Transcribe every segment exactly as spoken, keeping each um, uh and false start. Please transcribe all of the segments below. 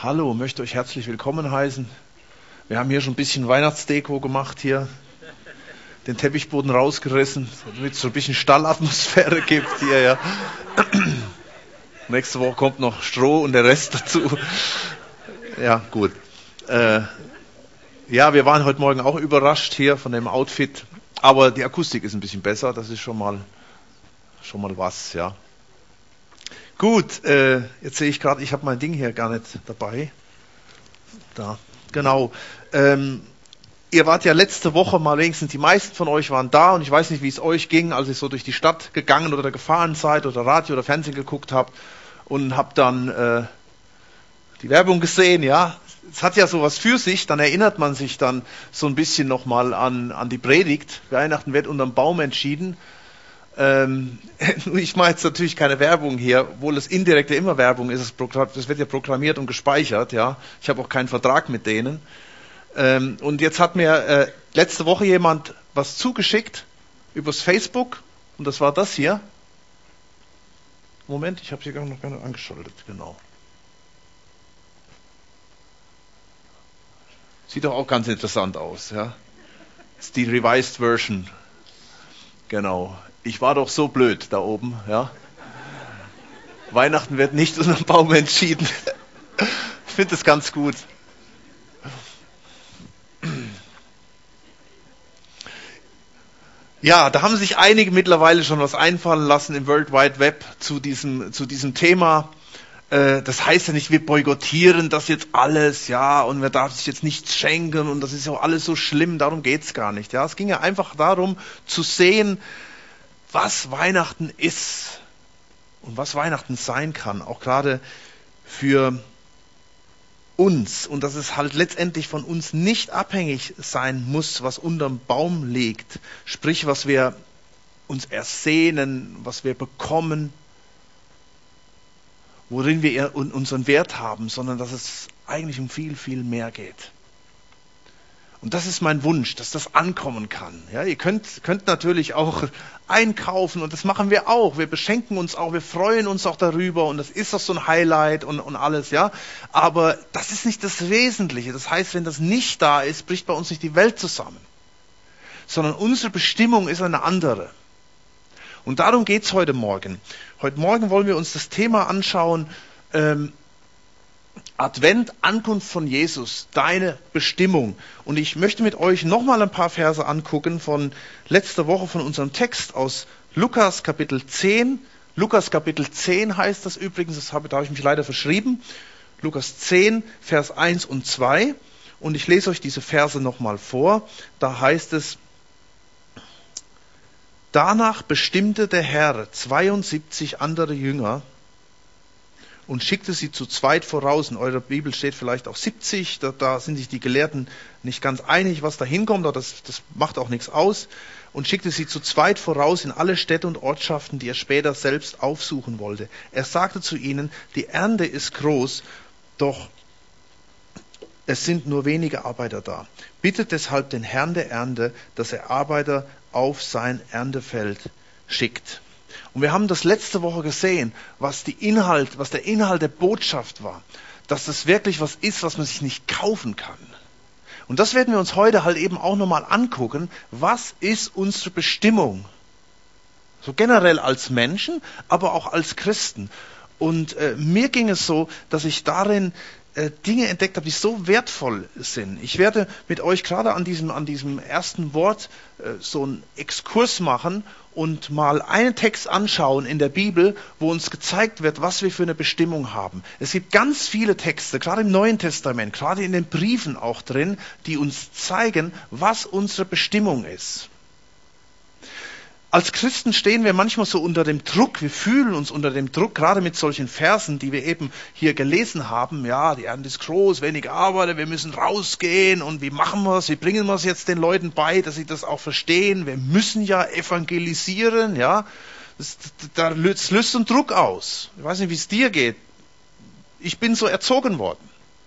Hallo, möchte euch herzlich willkommen heißen. Wir haben hier schon ein bisschen Weihnachtsdeko gemacht hier, den Teppichboden rausgerissen, damit es so ein bisschen Stallatmosphäre gibt hier, ja. Nächste Woche kommt noch Stroh und der Rest dazu. Ja, gut. Äh, ja, wir waren heute Morgen auch überrascht hier von dem Outfit, aber die Akustik ist ein bisschen besser, das ist schon mal, schon mal was, ja. Gut, äh, jetzt sehe ich gerade, ich habe mein Ding hier gar nicht dabei. Da, genau. Ähm, ihr wart ja letzte Woche mal wenigstens, die meisten von euch waren da und ich weiß nicht, wie es euch ging, als ihr so durch die Stadt gegangen oder gefahren seid oder Radio oder Fernsehen geguckt habt und habt dann äh, die Werbung gesehen, ja. Es hat ja sowas für sich, dann erinnert man sich dann so ein bisschen nochmal an, an die Predigt. Weihnachten wird unterm Baum entschieden. Ähm, ich mache jetzt natürlich keine Werbung hier, obwohl es indirekt ja immer Werbung ist. Es wird ja proklamiert und gespeichert, ja. Ich habe auch keinen Vertrag mit denen. Ähm, und jetzt hat mir äh, letzte Woche jemand was zugeschickt übers Facebook und das war das hier. Moment, ich habe es hier noch gar nicht angeschaltet, genau. Sieht doch auch ganz interessant aus, ja. Das ist die Revised Version. Genau. Ich war doch so blöd da oben, ja. Weihnachten wird nicht unter dem Baum entschieden. Ich finde das ganz gut. Ja, da haben sich einige mittlerweile schon was einfallen lassen im World Wide Web zu diesem, zu diesem Thema. Das heißt ja nicht, wir boykottieren das jetzt alles, ja, und wir darf sich jetzt nichts schenken und das ist ja alles so schlimm, darum geht's gar nicht. Ja, es ging ja einfach darum zu sehen, was Weihnachten ist und was Weihnachten sein kann, auch gerade für uns. Und dass es halt letztendlich von uns nicht abhängig sein muss, was unterm Baum liegt. Sprich, was wir uns ersehnen, was wir bekommen, worin wir unseren Wert haben, sondern dass es eigentlich um viel, viel mehr geht. Und das ist mein Wunsch, dass das ankommen kann. Ja, ihr könnt, könnt natürlich auch einkaufen und das machen wir auch. Wir beschenken uns auch, wir freuen uns auch darüber und das ist doch so ein Highlight und, und alles, ja. Aber das ist nicht das Wesentliche. Das heißt, wenn das nicht da ist, bricht bei uns nicht die Welt zusammen. Sondern unsere Bestimmung ist eine andere. Und darum geht's heute Morgen. Heute Morgen wollen wir uns das Thema anschauen, ähm, Advent, Ankunft von Jesus, deine Bestimmung. Und ich möchte mit euch nochmal ein paar Verse angucken von letzter Woche von unserem Text aus Lukas Kapitel zehn. Lukas Kapitel zehn heißt das übrigens, das habe, da habe ich mich leider verschrieben. Lukas zehn, Vers eins und zwei. Und ich lese euch diese Verse nochmal vor. Da heißt es: Danach bestimmte der Herr zweiundsiebzig andere Jünger und schickte sie zu zweit voraus. In eurer Bibel steht vielleicht auch siebzig, da, da sind sich die Gelehrten nicht ganz einig, was da hinkommt, aber das, das macht auch nichts aus. Und schickte sie zu zweit voraus in alle Städte und Ortschaften, die er später selbst aufsuchen wollte. Er sagte zu ihnen, die Ernte ist groß, doch es sind nur wenige Arbeiter da. Bittet deshalb den Herrn der Ernte, dass er Arbeiter auf sein Erntefeld schickt. Und wir haben das letzte Woche gesehen, was die Inhalt, was der Inhalt der Botschaft war. Dass das wirklich was ist, was man sich nicht kaufen kann. Und das werden wir uns heute halt eben auch nochmal angucken. Was ist unsere Bestimmung? So generell als Menschen, aber auch als Christen. Und äh, mir ging es so, dass ich darin äh, Dinge entdeckt habe, die so wertvoll sind. Ich werde mit euch gerade an diesem, an diesem ersten Wort äh, so einen Exkurs machen und mal einen Text anschauen in der Bibel, wo uns gezeigt wird, was wir für eine Bestimmung haben. Es gibt ganz viele Texte, gerade im Neuen Testament, gerade in den Briefen auch drin, die uns zeigen, was unsere Bestimmung ist. Als Christen stehen wir manchmal so unter dem Druck, wir fühlen uns unter dem Druck, gerade mit solchen Versen, die wir eben hier gelesen haben. Ja, die Ernte ist groß, wenig Arbeiter, wir müssen rausgehen und wie machen wir es, wie bringen wir es jetzt den Leuten bei, dass sie das auch verstehen. Wir müssen ja evangelisieren, ja. Das, das löst einen Druck aus. Ich weiß nicht, wie es dir geht. Ich bin so erzogen worden.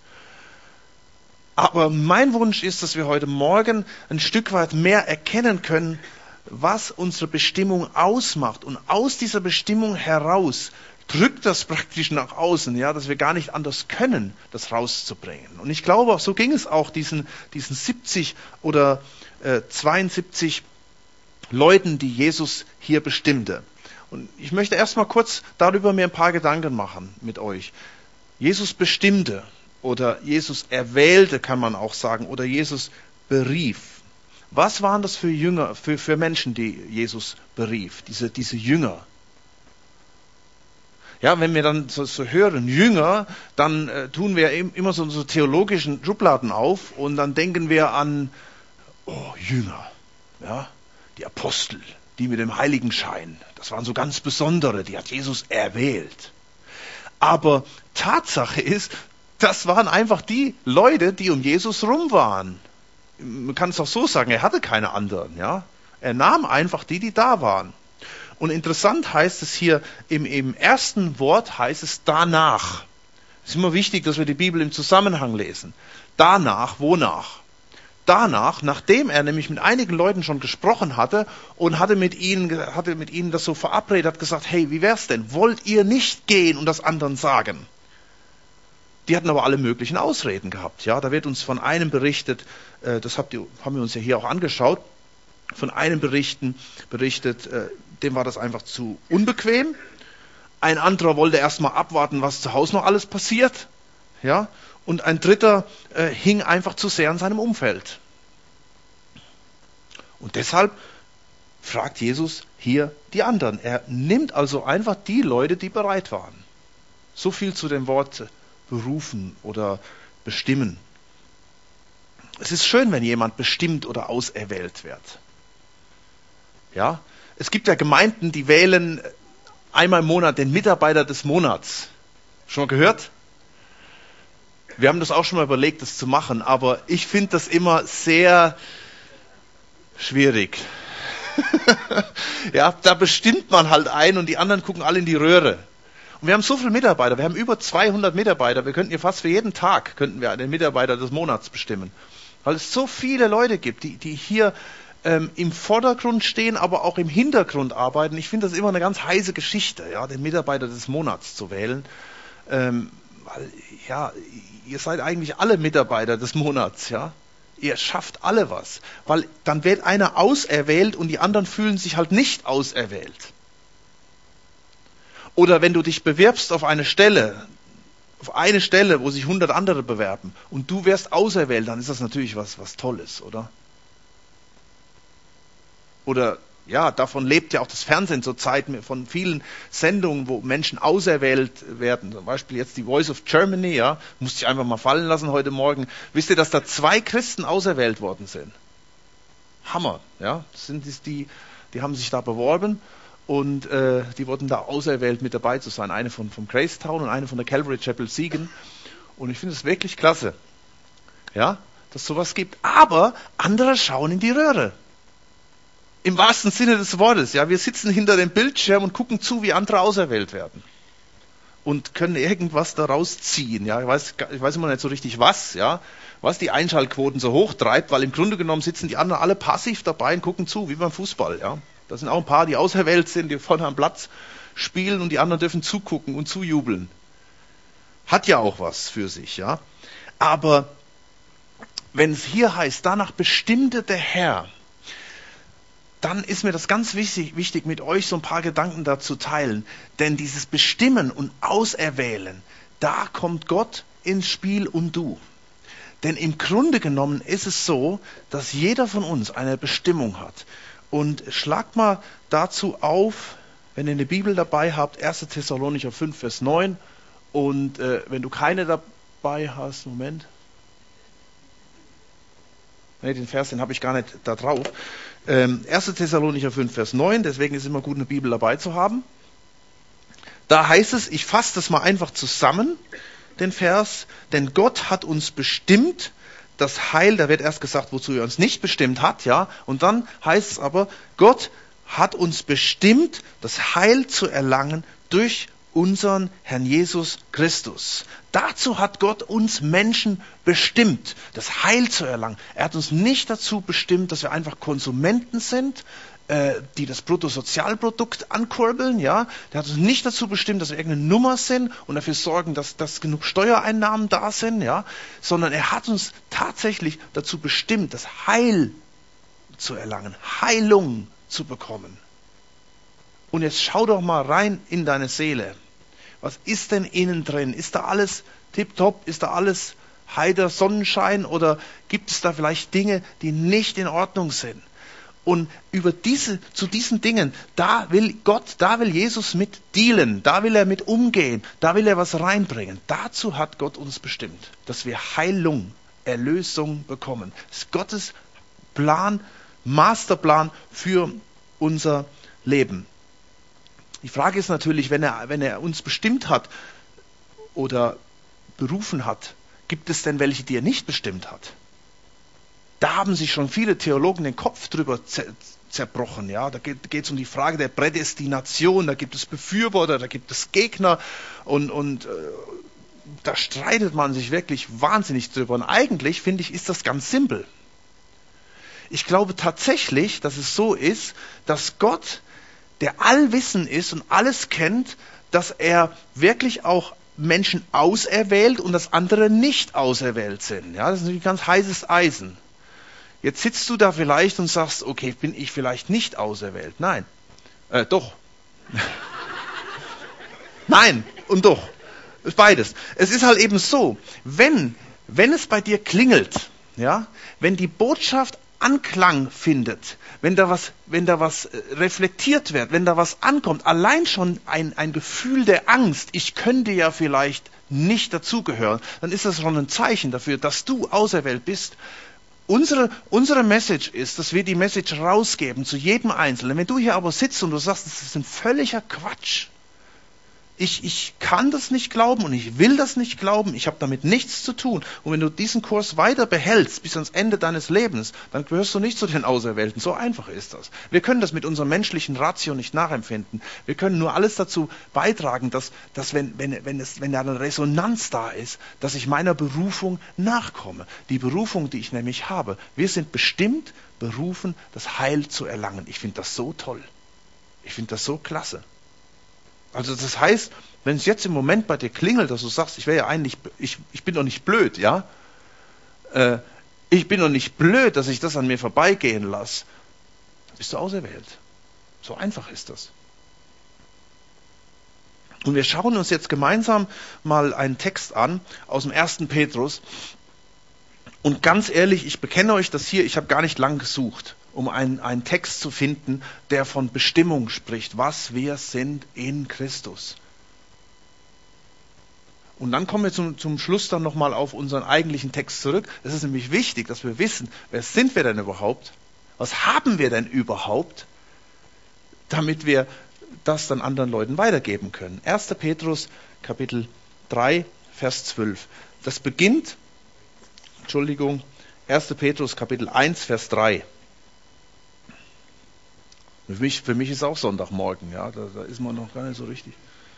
Aber mein Wunsch ist, dass wir heute Morgen ein Stück weit mehr erkennen können, was unsere Bestimmung ausmacht und aus dieser Bestimmung heraus drückt das praktisch nach außen, ja, dass wir gar nicht anders können, das rauszubringen. Und ich glaube, so ging es auch diesen, diesen siebzig oder äh, zweiundsiebzig Leuten, die Jesus hier bestimmte. Und ich möchte erstmal kurz darüber mir ein paar Gedanken machen mit euch. Jesus bestimmte oder Jesus erwählte, kann man auch sagen, oder Jesus berief. Was waren das für Jünger, für, für Menschen, die Jesus berief, diese, diese Jünger? Ja, wenn wir dann so, so hören, Jünger, dann äh, tun wir immer so, so theologischen Schubladen auf und dann denken wir an, oh, Jünger, ja, die Apostel, die mit dem Heiligenschein, das waren so ganz besondere, die hat Jesus erwählt. Aber Tatsache ist, das waren einfach die Leute, die um Jesus rum waren. Man kann es auch so sagen, er hatte keine anderen, ja. Er nahm einfach die, die da waren. Und interessant heißt es hier, im, im ersten Wort heißt es danach. Es ist immer wichtig, dass wir die Bibel im Zusammenhang lesen. Danach, wonach? Danach, nachdem er nämlich mit einigen Leuten schon gesprochen hatte und hatte mit ihnen, hatte mit ihnen das so verabredet, hat gesagt, hey, wie wär's denn? Wollt ihr nicht gehen und das anderen sagen? Die hatten aber alle möglichen Ausreden gehabt. Ja, da wird uns von einem berichtet, äh, das habt ihr, haben wir uns ja hier auch angeschaut, von einem berichten, berichtet, äh, dem war das einfach zu unbequem. Ein anderer wollte erst mal abwarten, was zu Hause noch alles passiert. Ja, und ein dritter äh, hing einfach zu sehr an seinem Umfeld. Und deshalb fragt Jesus hier die anderen. Er nimmt also einfach die Leute, die bereit waren. So viel zu dem Wort berufen oder bestimmen. Es ist schön, wenn jemand bestimmt oder auserwählt wird. Ja, es gibt ja Gemeinden, die wählen einmal im Monat den Mitarbeiter des Monats. Schon mal gehört? Wir haben das auch schon mal überlegt, das zu machen, aber ich finde das immer sehr schwierig. Ja, da bestimmt man halt ein und die anderen gucken alle in die Röhre. Und wir haben so viele Mitarbeiter, wir haben über zweihundert Mitarbeiter, wir könnten hier fast für jeden Tag, könnten wir den Mitarbeiter des Monats bestimmen. Weil es so viele Leute gibt, die, die hier ähm, im Vordergrund stehen, aber auch im Hintergrund arbeiten. Ich finde das immer eine ganz heiße Geschichte, ja, den Mitarbeiter des Monats zu wählen. Ähm, weil, ja, ihr seid eigentlich alle Mitarbeiter des Monats, ja. Ihr schafft alle was. Weil dann wird einer auserwählt und die anderen fühlen sich halt nicht auserwählt. Oder wenn du dich bewirbst auf eine Stelle, auf eine Stelle, wo sich hundert andere bewerben und du wirst auserwählt, dann ist das natürlich was, was Tolles, oder? Oder, ja, davon lebt ja auch das Fernsehen zurzeit von vielen Sendungen, wo Menschen auserwählt werden. Zum Beispiel jetzt die Voice of Germany, ja, musste ich einfach mal fallen lassen heute Morgen. Wisst ihr, dass da zwei Christen auserwählt worden sind? Hammer, ja. Das sind die, die haben sich da beworben. Und äh, die wurden da auserwählt, mit dabei zu sein. Eine von vom Gracetown und eine von der Calvary Chapel Siegen. Und ich finde es wirklich klasse, ja, dass es sowas gibt. Aber andere schauen in die Röhre. Im wahrsten Sinne des Wortes. Ja, wir sitzen hinter dem Bildschirm und gucken zu, wie andere auserwählt werden. Und können irgendwas daraus ziehen. Ja, ich weiß, ich weiß immer nicht so richtig was, ja, was die Einschaltquoten so hoch treibt, weil im Grunde genommen sitzen die anderen alle passiv dabei und gucken zu, wie beim Fußball, ja. Da sind auch ein paar, die auserwählt sind, die vorne am Platz spielen und die anderen dürfen zugucken und zujubeln. Hat ja auch was für sich, ja. Aber wenn es hier heißt, danach bestimmte der Herr, dann ist mir das ganz wichtig, wichtig, mit euch so ein paar Gedanken dazu teilen. Denn dieses Bestimmen und Auserwählen, da kommt Gott ins Spiel und du. Denn im Grunde genommen ist es so, dass jeder von uns eine Bestimmung hat. Und schlagt mal dazu auf, wenn ihr eine Bibel dabei habt, erster Thessalonicher fünf, Vers neun. Und äh, wenn du keine dabei hast, Moment. Ne, den Vers, den habe ich gar nicht da drauf. Ähm, erster Thessalonicher fünf, Vers neun, deswegen ist es immer gut, eine Bibel dabei zu haben. Da heißt es, ich fasse das mal einfach zusammen, den Vers, denn Gott hat uns bestimmt, das Heil, da wird erst gesagt, wozu er uns nicht bestimmt hat, ja, und dann heißt es aber, Gott hat uns bestimmt, das Heil zu erlangen durch unseren Herrn Jesus Christus. Dazu hat Gott uns Menschen bestimmt, das Heil zu erlangen. Er hat uns nicht dazu bestimmt, dass wir einfach Konsumenten sind, äh, die das Bruttosozialprodukt ankurbeln. Ja? Der hat uns nicht dazu bestimmt, dass wir irgendeine Nummer sind und dafür sorgen, dass, dass genug Steuereinnahmen da sind, ja? Sondern er hat uns tatsächlich dazu bestimmt, das Heil zu erlangen, Heilung zu bekommen. Und jetzt schau doch mal rein in deine Seele. Was ist denn innen drin? Ist da alles tipptopp? Ist da alles heiter Sonnenschein? Oder gibt es da vielleicht Dinge, die nicht in Ordnung sind? Und über diese, zu diesen Dingen, da will Gott, da will Jesus mit dealen, da will er mit umgehen, da will er was reinbringen. Dazu hat Gott uns bestimmt, dass wir Heilung, Erlösung bekommen. Das ist Gottes Plan, Masterplan für unser Leben. Die Frage ist natürlich, wenn er, wenn er uns bestimmt hat oder berufen hat, gibt es denn welche, die er nicht bestimmt hat? Da haben sich schon viele Theologen den Kopf drüber zer- zerbrochen. Ja? Da geht es um die Frage der Prädestination, da gibt es Befürworter, da gibt es Gegner und, und äh, da streitet man sich wirklich wahnsinnig drüber. Und eigentlich, finde ich, ist das ganz simpel. Ich glaube tatsächlich, dass es so ist, dass Gott, der allwissend ist und alles kennt, dass er wirklich auch Menschen auserwählt und dass andere nicht auserwählt sind. Ja, das ist natürlich ganz heißes Eisen. Jetzt sitzt du da vielleicht und sagst, okay, bin ich vielleicht nicht auserwählt? Nein. Äh, doch. Nein und doch. Ist beides. Es ist halt eben so, wenn, wenn es bei dir klingelt, ja, wenn die Botschaft Anklang findet, wenn da was, wenn da was reflektiert wird, wenn da was ankommt, allein schon ein, ein Gefühl der Angst, ich könnte ja vielleicht nicht dazugehören, dann ist das schon ein Zeichen dafür, dass du auserwählt bist. Unsere, unsere Message ist, dass wir die Message rausgeben zu jedem Einzelnen. Wenn du hier aber sitzt und du sagst, das ist ein völliger Quatsch, Ich, ich kann das nicht glauben und ich will das nicht glauben. Ich habe damit nichts zu tun. Und wenn du diesen Kurs weiter behältst bis ans Ende deines Lebens, dann gehörst du nicht zu den Auserwählten. So einfach ist das. Wir können das mit unserem menschlichen Ratio nicht nachempfinden. Wir können nur alles dazu beitragen, dass, dass wenn, wenn, wenn, es, wenn da eine Resonanz da ist, dass ich meiner Berufung nachkomme. Die Berufung, die ich nämlich habe. Wir sind bestimmt berufen, das Heil zu erlangen. Ich finde das so toll. Ich finde das so klasse. Also das heißt, wenn es jetzt im Moment bei dir klingelt, dass du sagst, ich wäre ja eigentlich, ich, ich bin doch nicht blöd, ja? Äh, ich bin doch nicht blöd, dass ich das an mir vorbeigehen lasse. Dann bist du auserwählt. So einfach ist das. Und wir schauen uns jetzt gemeinsam mal einen Text an aus dem ersten Petrus. Und ganz ehrlich, ich bekenne euch das hier, ich habe gar nicht lang gesucht, um einen, einen Text zu finden, der von Bestimmung spricht, was wir sind in Christus. Und dann kommen wir zum, zum Schluss dann nochmal auf unseren eigentlichen Text zurück. Es ist nämlich wichtig, dass wir wissen, wer sind wir denn überhaupt? Was haben wir denn überhaupt? Damit wir das dann anderen Leuten weitergeben können. erster Petrus, Kapitel drei, Vers zwölf. Das beginnt, Entschuldigung, erster Petrus, Kapitel eins, Vers drei. Für mich, für mich ist auch Sonntagmorgen, ja, da, da ist man noch gar nicht so richtig.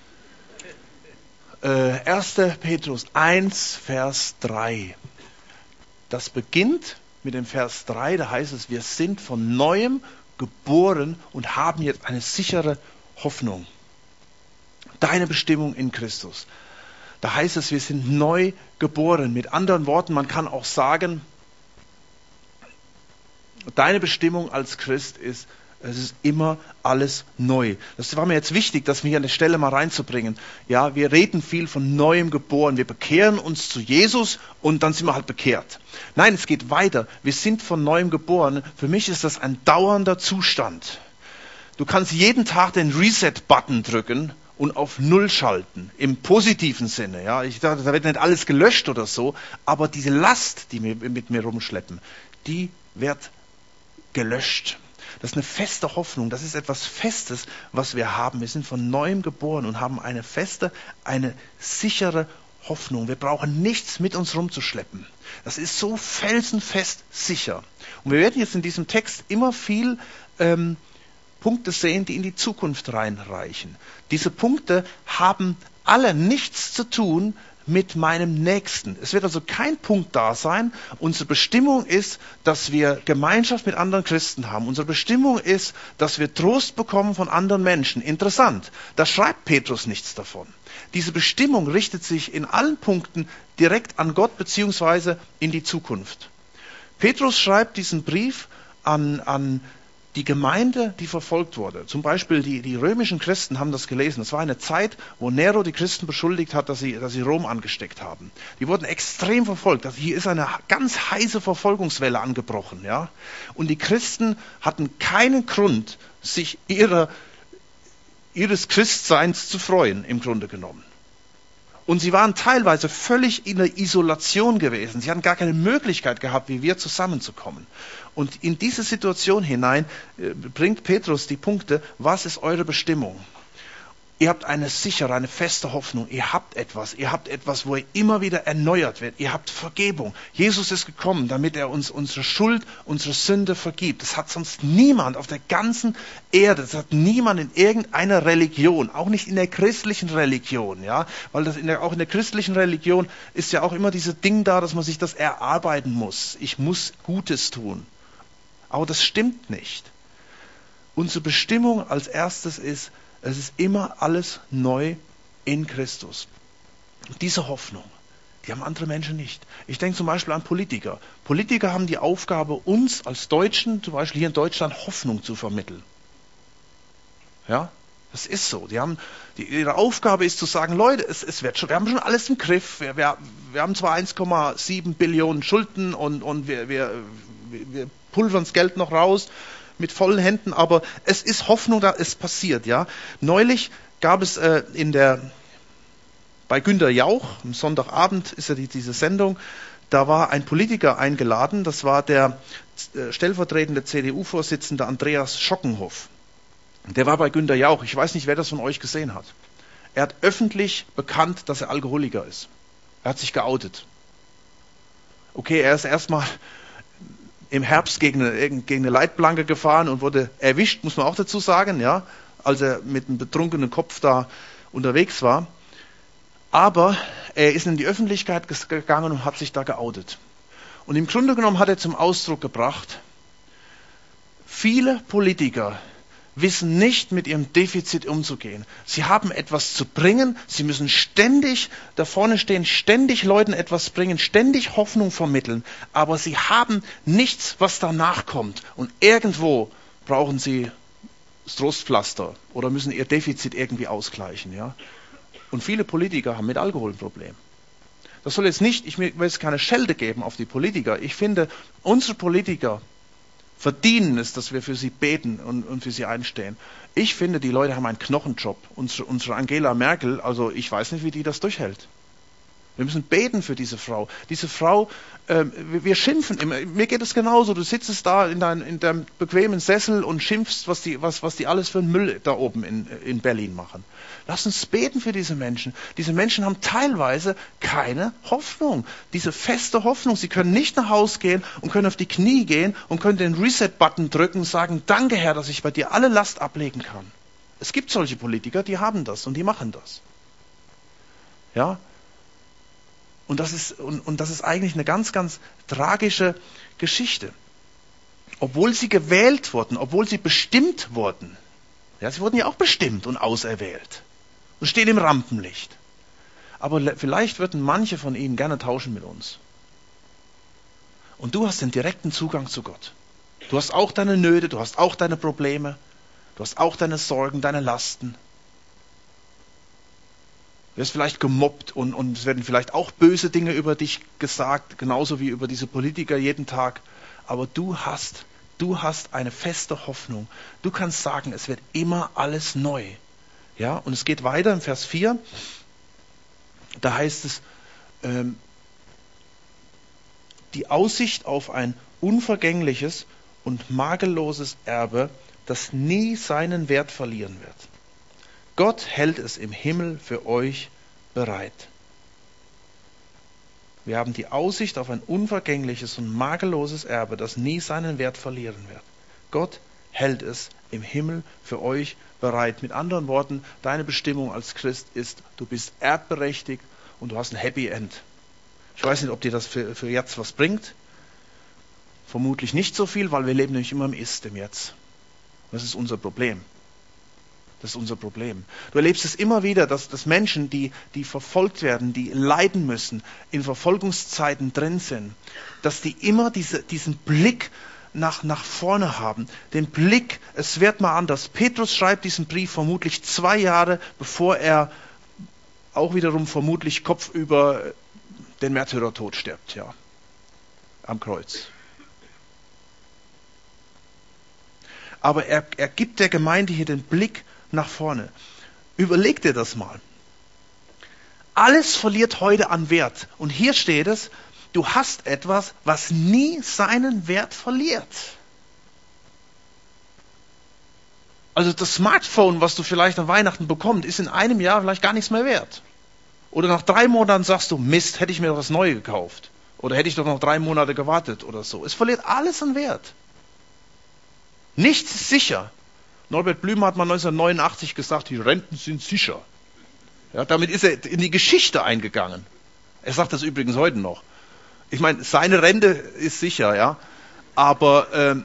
Äh, erster Petrus eins, Vers drei. Das beginnt mit dem Vers drei, da heißt es, wir sind von Neuem geboren und haben jetzt eine sichere Hoffnung. Deine Bestimmung in Christus. Da heißt es, wir sind neu geboren. Mit anderen Worten, man kann auch sagen, deine Bestimmung als Christ ist, es ist immer alles neu. Das war mir jetzt wichtig, das mir an der Stelle mal reinzubringen. Ja, wir reden viel von Neuem geboren. Wir bekehren uns zu Jesus und dann sind wir halt bekehrt. Nein, es geht weiter. Wir sind von Neuem geboren. Für mich ist das ein dauernder Zustand. Du kannst jeden Tag den Reset-Button drücken und auf Null schalten. Im positiven Sinne. Ja, ich dachte, da wird nicht alles gelöscht oder so. Aber diese Last, die wir mit mir rumschleppen, die wird gelöscht. Das ist eine feste Hoffnung, das ist etwas Festes, was wir haben. Wir sind von Neuem geboren und haben eine feste, eine sichere Hoffnung. Wir brauchen nichts mit uns rumzuschleppen. Das ist so felsenfest sicher. Und wir werden jetzt in diesem Text immer viel ähm, Punkte sehen, die in die Zukunft reinreichen. Diese Punkte haben alle nichts zu tun mit meinem Nächsten. Es wird also kein Punkt da sein. Unsere Bestimmung ist, dass wir Gemeinschaft mit anderen Christen haben. Unsere Bestimmung ist, dass wir Trost bekommen von anderen Menschen. Interessant, da schreibt Petrus nichts davon. Diese Bestimmung richtet sich in allen Punkten direkt an Gott bzw. in die Zukunft. Petrus schreibt diesen Brief an, an die Gemeinde, die verfolgt wurde. Zum Beispiel die, die römischen Christen haben das gelesen. Es war eine Zeit, wo Nero die Christen beschuldigt hat, dass sie, dass sie Rom angesteckt haben. Die wurden extrem verfolgt. Also hier ist eine ganz heiße Verfolgungswelle angebrochen. Ja? Und die Christen hatten keinen Grund, sich ihrer, ihres Christseins zu freuen, im Grunde genommen. Und sie waren teilweise völlig in der Isolation gewesen. Sie hatten gar keine Möglichkeit gehabt, wie wir zusammenzukommen. Und in diese Situation hinein äh, bringt Petrus die Punkte, was ist eure Bestimmung? Ihr habt eine sichere, eine feste Hoffnung. Ihr habt etwas. Ihr habt etwas, wo ihr immer wieder erneuert werdet. Ihr habt Vergebung. Jesus ist gekommen, damit er uns unsere Schuld, unsere Sünde vergibt. Das hat sonst niemand auf der ganzen Erde. Das hat niemand in irgendeiner Religion. Auch nicht in der christlichen Religion. Ja? Weil das in der, auch in der christlichen Religion ist ja auch immer dieses Ding da, dass man sich das erarbeiten muss. Ich muss Gutes tun. Aber das stimmt nicht. Unsere Bestimmung als erstes ist, es ist immer alles neu in Christus. Und diese Hoffnung, die haben andere Menschen nicht. Ich denke zum Beispiel an Politiker. Politiker haben die Aufgabe, uns als Deutschen, zum Beispiel hier in Deutschland, Hoffnung zu vermitteln. Ja, das ist so. Die haben, die, ihre Aufgabe ist zu sagen, Leute, es, es wird schon, wir haben schon alles im Griff. Wir, wir, wir haben zwar eins Komma sieben Billionen Schulden und, und wir, wir, wir pulvern das Geld noch raus mit vollen Händen, aber es ist Hoffnung, da es passiert, ja. Neulich gab es äh, in der, bei Günter Jauch, am Sonntagabend ist ja die, diese Sendung, da war ein Politiker eingeladen, das war der äh, stellvertretende C D U-Vorsitzende Andreas Schockenhoff. Der war bei Günter Jauch, ich weiß nicht, wer das von euch gesehen hat. Er hat öffentlich bekannt, dass er Alkoholiker ist. Er hat sich geoutet. Okay, er ist erstmal im Herbst gegen eine, gegen eine Leitplanke gefahren und wurde erwischt, muss man auch dazu sagen, ja, als er mit einem betrunkenen Kopf da unterwegs war. Aber er ist in die Öffentlichkeit gegangen und hat sich da geoutet. Und im Grunde genommen hat er zum Ausdruck gebracht, viele Politiker wissen nicht, mit ihrem Defizit umzugehen. Sie haben etwas zu bringen, sie müssen ständig da vorne stehen, ständig Leuten etwas bringen, ständig Hoffnung vermitteln, aber sie haben nichts, was danach kommt. Und irgendwo brauchen sie das Trostpflaster oder müssen ihr Defizit irgendwie ausgleichen. Ja? Und viele Politiker haben mit Alkohol ein Problem. Das soll jetzt nicht, ich will jetzt keine Schelte geben auf die Politiker. Ich finde, unsere Politiker verdienen es, dass wir für sie beten und, und für sie einstehen. Ich finde, die Leute haben einen Knochenjob. Unsere, unsere Angela Merkel, also ich weiß nicht, wie die das durchhält. Wir müssen beten für diese Frau. Diese Frau, äh, wir schimpfen immer. Mir geht es genauso. Du sitzt da in, dein, in deinem bequemen Sessel und schimpfst, was die, was, was die alles für einen Müll da oben in, in Berlin machen. Lass uns beten für diese Menschen. Diese Menschen haben teilweise keine Hoffnung. Diese feste Hoffnung. Sie können nicht nach Hause gehen und können auf die Knie gehen und können den Reset-Button drücken und sagen, danke Herr, dass ich bei dir alle Last ablegen kann. Es gibt solche Politiker, die haben das und die machen das. Ja? Und das ist, und, und das ist eigentlich eine ganz, ganz tragische Geschichte. Obwohl sie gewählt wurden, obwohl sie bestimmt wurden. Ja, sie wurden ja auch bestimmt und auserwählt. Und stehen im Rampenlicht. Aber vielleicht würden manche von ihnen gerne tauschen mit uns. Und du hast den direkten Zugang zu Gott. Du hast auch deine Nöte, du hast auch deine Probleme, du hast auch deine Sorgen, deine Lasten. Du wirst vielleicht gemobbt und, und es werden vielleicht auch böse Dinge über dich gesagt, genauso wie über diese Politiker jeden Tag. Aber du hast, du hast eine feste Hoffnung. Du kannst sagen, es wird immer alles neu. Ja, und es geht weiter im Vers vier. Da heißt es, ähm, die Aussicht auf ein unvergängliches und makelloses Erbe, das nie seinen Wert verlieren wird. Gott hält es im Himmel für euch bereit. Wir haben die Aussicht auf ein unvergängliches und makelloses Erbe, das nie seinen Wert verlieren wird. Gott hält es im Himmel für euch bereit. Mit anderen Worten, deine Bestimmung als Christ ist, du bist erbberechtigt und du hast ein Happy End. Ich weiß nicht, ob dir das für, für jetzt was bringt. Vermutlich nicht so viel, weil wir leben nämlich immer im Ist, im Jetzt. Das ist unser Problem. Das ist unser Problem. Du erlebst es immer wieder, dass, dass Menschen, die, die verfolgt werden, die leiden müssen, in Verfolgungszeiten drin sind, dass die immer diese, diesen Blick nach, nach vorne haben. Den Blick, es wird mal anders. Petrus schreibt diesen Brief vermutlich zwei Jahre, bevor er auch wiederum vermutlich kopfüber den Märtyrertod stirbt, ja, am Kreuz. Aber er, er gibt der Gemeinde hier den Blick nach vorne. Überleg dir das mal. Alles verliert heute an Wert. Und hier steht es, du hast etwas, was nie seinen Wert verliert. Also das Smartphone, was du vielleicht an Weihnachten bekommst, ist in einem Jahr vielleicht gar nichts mehr wert. Oder nach drei Monaten sagst du, Mist, hätte ich mir doch das Neue gekauft. Oder hätte ich doch noch drei Monate gewartet oder so. Es verliert alles an Wert. Nichts ist sicher. Norbert Blüm hat mal neunzehnhundertneunundachtzig gesagt, die Renten sind sicher. Ja, damit ist er in die Geschichte eingegangen. Er sagt das übrigens heute noch. Ich meine, seine Rente ist sicher, ja. Aber ähm,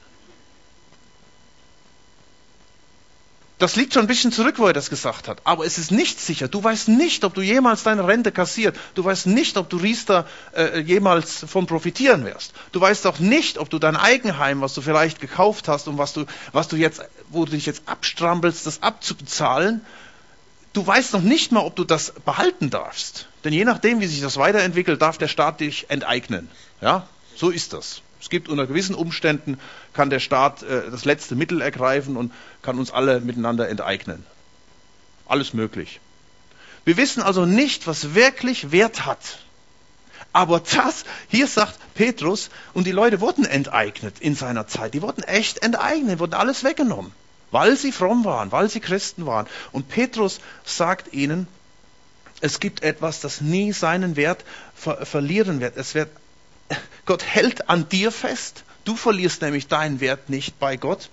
das liegt schon ein bisschen zurück, wo er das gesagt hat. Aber es ist nicht sicher. Du weißt nicht, ob du jemals deine Rente kassiert. Du weißt nicht, ob du Riester äh, jemals von profitieren wirst. Du weißt auch nicht, ob du dein Eigenheim, was du vielleicht gekauft hast und was du, was du jetzt, wo du dich jetzt abstrampelst, das abzubezahlen, du weißt noch nicht mal, ob du das behalten darfst. Denn je nachdem, wie sich das weiterentwickelt, darf der Staat dich enteignen. Ja, so ist das. Es gibt unter gewissen Umständen, kann der Staat äh, das letzte Mittel ergreifen und kann uns alle miteinander enteignen. Alles möglich. Wir wissen also nicht, was wirklich Wert hat. Aber das, hier sagt Petrus, und die Leute wurden enteignet in seiner Zeit. Die wurden echt enteignet, wurden alles weggenommen. Weil sie fromm waren, weil sie Christen waren. Und Petrus sagt ihnen, es gibt etwas, das nie seinen Wert ver- verlieren wird. Es wird Gott hält an dir fest. Du verlierst nämlich deinen Wert nicht bei Gott.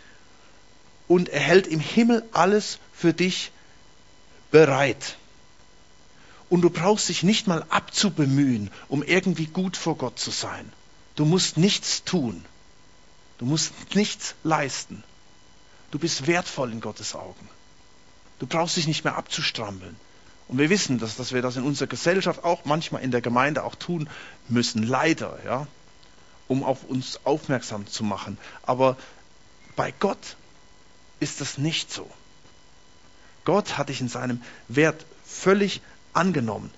Und er hält im Himmel alles für dich bereit. Und du brauchst dich nicht mal abzubemühen, um irgendwie gut vor Gott zu sein. Du musst nichts tun. Du musst nichts leisten. Du bist wertvoll in Gottes Augen. Du brauchst dich nicht mehr abzustrampeln. Und wir wissen, dass, dass wir das in unserer Gesellschaft auch manchmal in der Gemeinde auch tun müssen, leider, ja, um auf uns aufmerksam zu machen. Aber bei Gott ist das nicht so. Gott hat dich in seinem Wert völlig angenommen.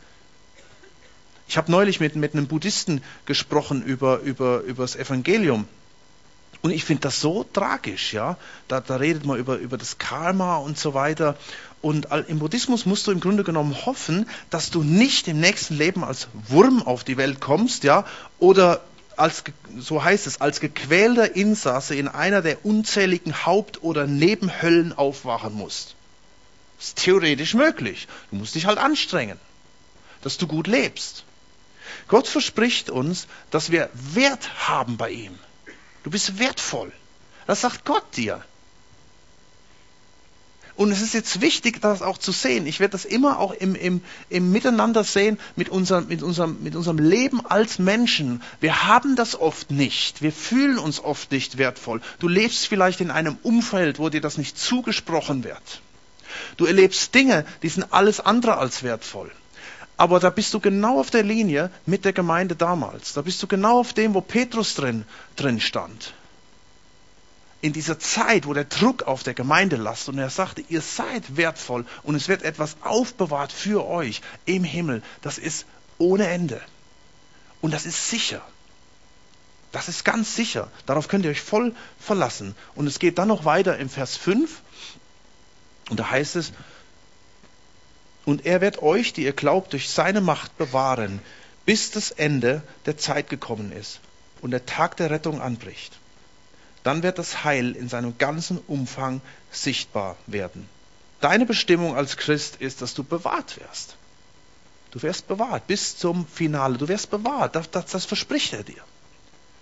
Ich habe neulich mit, mit einem Buddhisten gesprochen über, über, über das Evangelium. Und ich finde das so tragisch, ja. Da, da redet man über, über das Karma und so weiter. Und im Buddhismus musst du im Grunde genommen hoffen, dass du nicht im nächsten Leben als Wurm auf die Welt kommst, ja, oder als, so heißt es, als gequälter Insasse in einer der unzähligen Haupt- oder Nebenhöllen aufwachen musst. Das ist theoretisch möglich. Du musst dich halt anstrengen, dass du gut lebst. Gott verspricht uns, dass wir Wert haben bei ihm. Du bist wertvoll. Das sagt Gott dir. Und es ist jetzt wichtig, das auch zu sehen. Ich werde das immer auch im, im, im Miteinander sehen mit unserem, mit, unserem, mit unserem Leben als Menschen. Wir haben das oft nicht. Wir fühlen uns oft nicht wertvoll. Du lebst vielleicht in einem Umfeld, wo dir das nicht zugesprochen wird. Du erlebst Dinge, die sind alles andere als wertvoll. Aber da bist du genau auf der Linie mit der Gemeinde damals. Da bist du genau auf dem, wo Petrus drin, drin stand. In dieser Zeit, wo der Druck auf der Gemeinde lastet und er sagte, ihr seid wertvoll und es wird etwas aufbewahrt für euch im Himmel. Das ist ohne Ende. Und das ist sicher. Das ist ganz sicher. Darauf könnt ihr euch voll verlassen. Und es geht dann noch weiter im Vers fünf. Und da heißt es, und er wird euch, die ihr glaubt, durch seine Macht bewahren, bis das Ende der Zeit gekommen ist und der Tag der Rettung anbricht. Dann wird das Heil in seinem ganzen Umfang sichtbar werden. Deine Bestimmung als Christ ist, dass du bewahrt wirst. Du wirst bewahrt bis zum Finale. Du wirst bewahrt. Das, das, das verspricht er dir.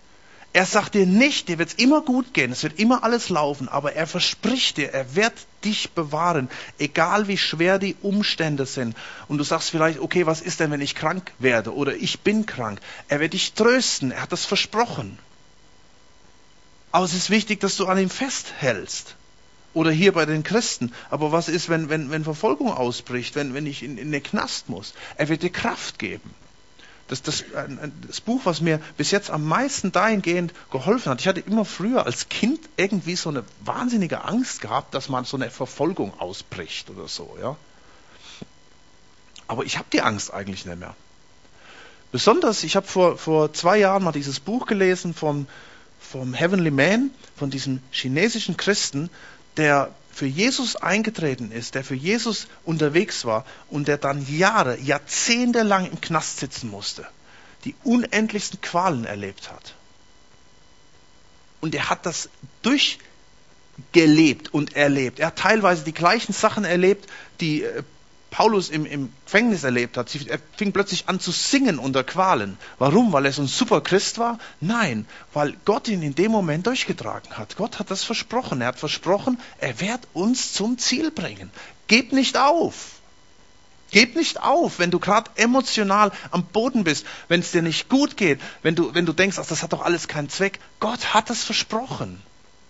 Er sagt dir nicht, dir wird es immer gut gehen, es wird immer alles laufen, aber er verspricht dir, er wird dich bewahren, egal wie schwer die Umstände sind. Und du sagst vielleicht, okay, was ist denn, wenn ich krank werde oder ich bin krank? Er wird dich trösten, er hat das versprochen. Aber es ist wichtig, dass du an ihm festhältst. Oder hier bei den Christen. Aber was ist, wenn, wenn, wenn Verfolgung ausbricht, wenn, wenn ich in, in den Knast muss? Er wird dir Kraft geben. Das, das, das Buch, was mir bis jetzt am meisten dahingehend geholfen hat, ich hatte immer früher als Kind irgendwie so eine wahnsinnige Angst gehabt, dass man so eine Verfolgung ausbricht oder so. Ja. Aber ich habe die Angst eigentlich nicht mehr. Besonders, ich habe vor, vor zwei Jahren mal dieses Buch gelesen vom, vom Heavenly Man, von diesem chinesischen Christen, der für Jesus eingetreten ist, der für Jesus unterwegs war und der dann Jahre, Jahrzehnte lang im Knast sitzen musste, die unendlichsten Qualen erlebt hat. Und er hat das durchgelebt und erlebt. Er hat teilweise die gleichen Sachen erlebt, die Paulus im, im Gefängnis erlebt hat. Er fing plötzlich an zu singen unter Qualen. Warum? Weil er so ein super Christ war? Nein, weil Gott ihn in dem Moment durchgetragen hat. Gott hat das versprochen. Er hat versprochen, er wird uns zum Ziel bringen. Gebt nicht auf. Gib nicht auf, wenn du gerade emotional am Boden bist, wenn es dir nicht gut geht, wenn du, wenn du denkst, ach, das hat doch alles keinen Zweck. Gott hat es versprochen.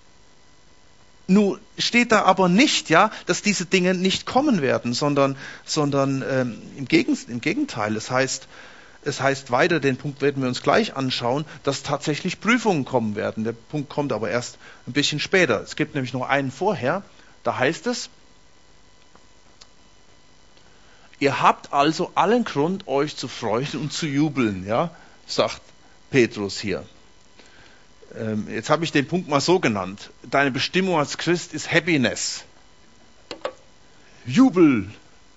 Nun steht da aber nicht, ja, dass diese Dinge nicht kommen werden, sondern, sondern ähm, im, Gegen, im Gegenteil. Es heißt, es heißt weiter, den Punkt werden wir uns gleich anschauen, dass tatsächlich Prüfungen kommen werden. Der Punkt kommt aber erst ein bisschen später. Es gibt nämlich noch einen vorher. Da heißt es, ihr habt also allen Grund, euch zu freuen und zu jubeln, ja, sagt Petrus hier. Jetzt habe ich den Punkt mal so genannt. Deine Bestimmung als Christ ist Happiness. Jubel.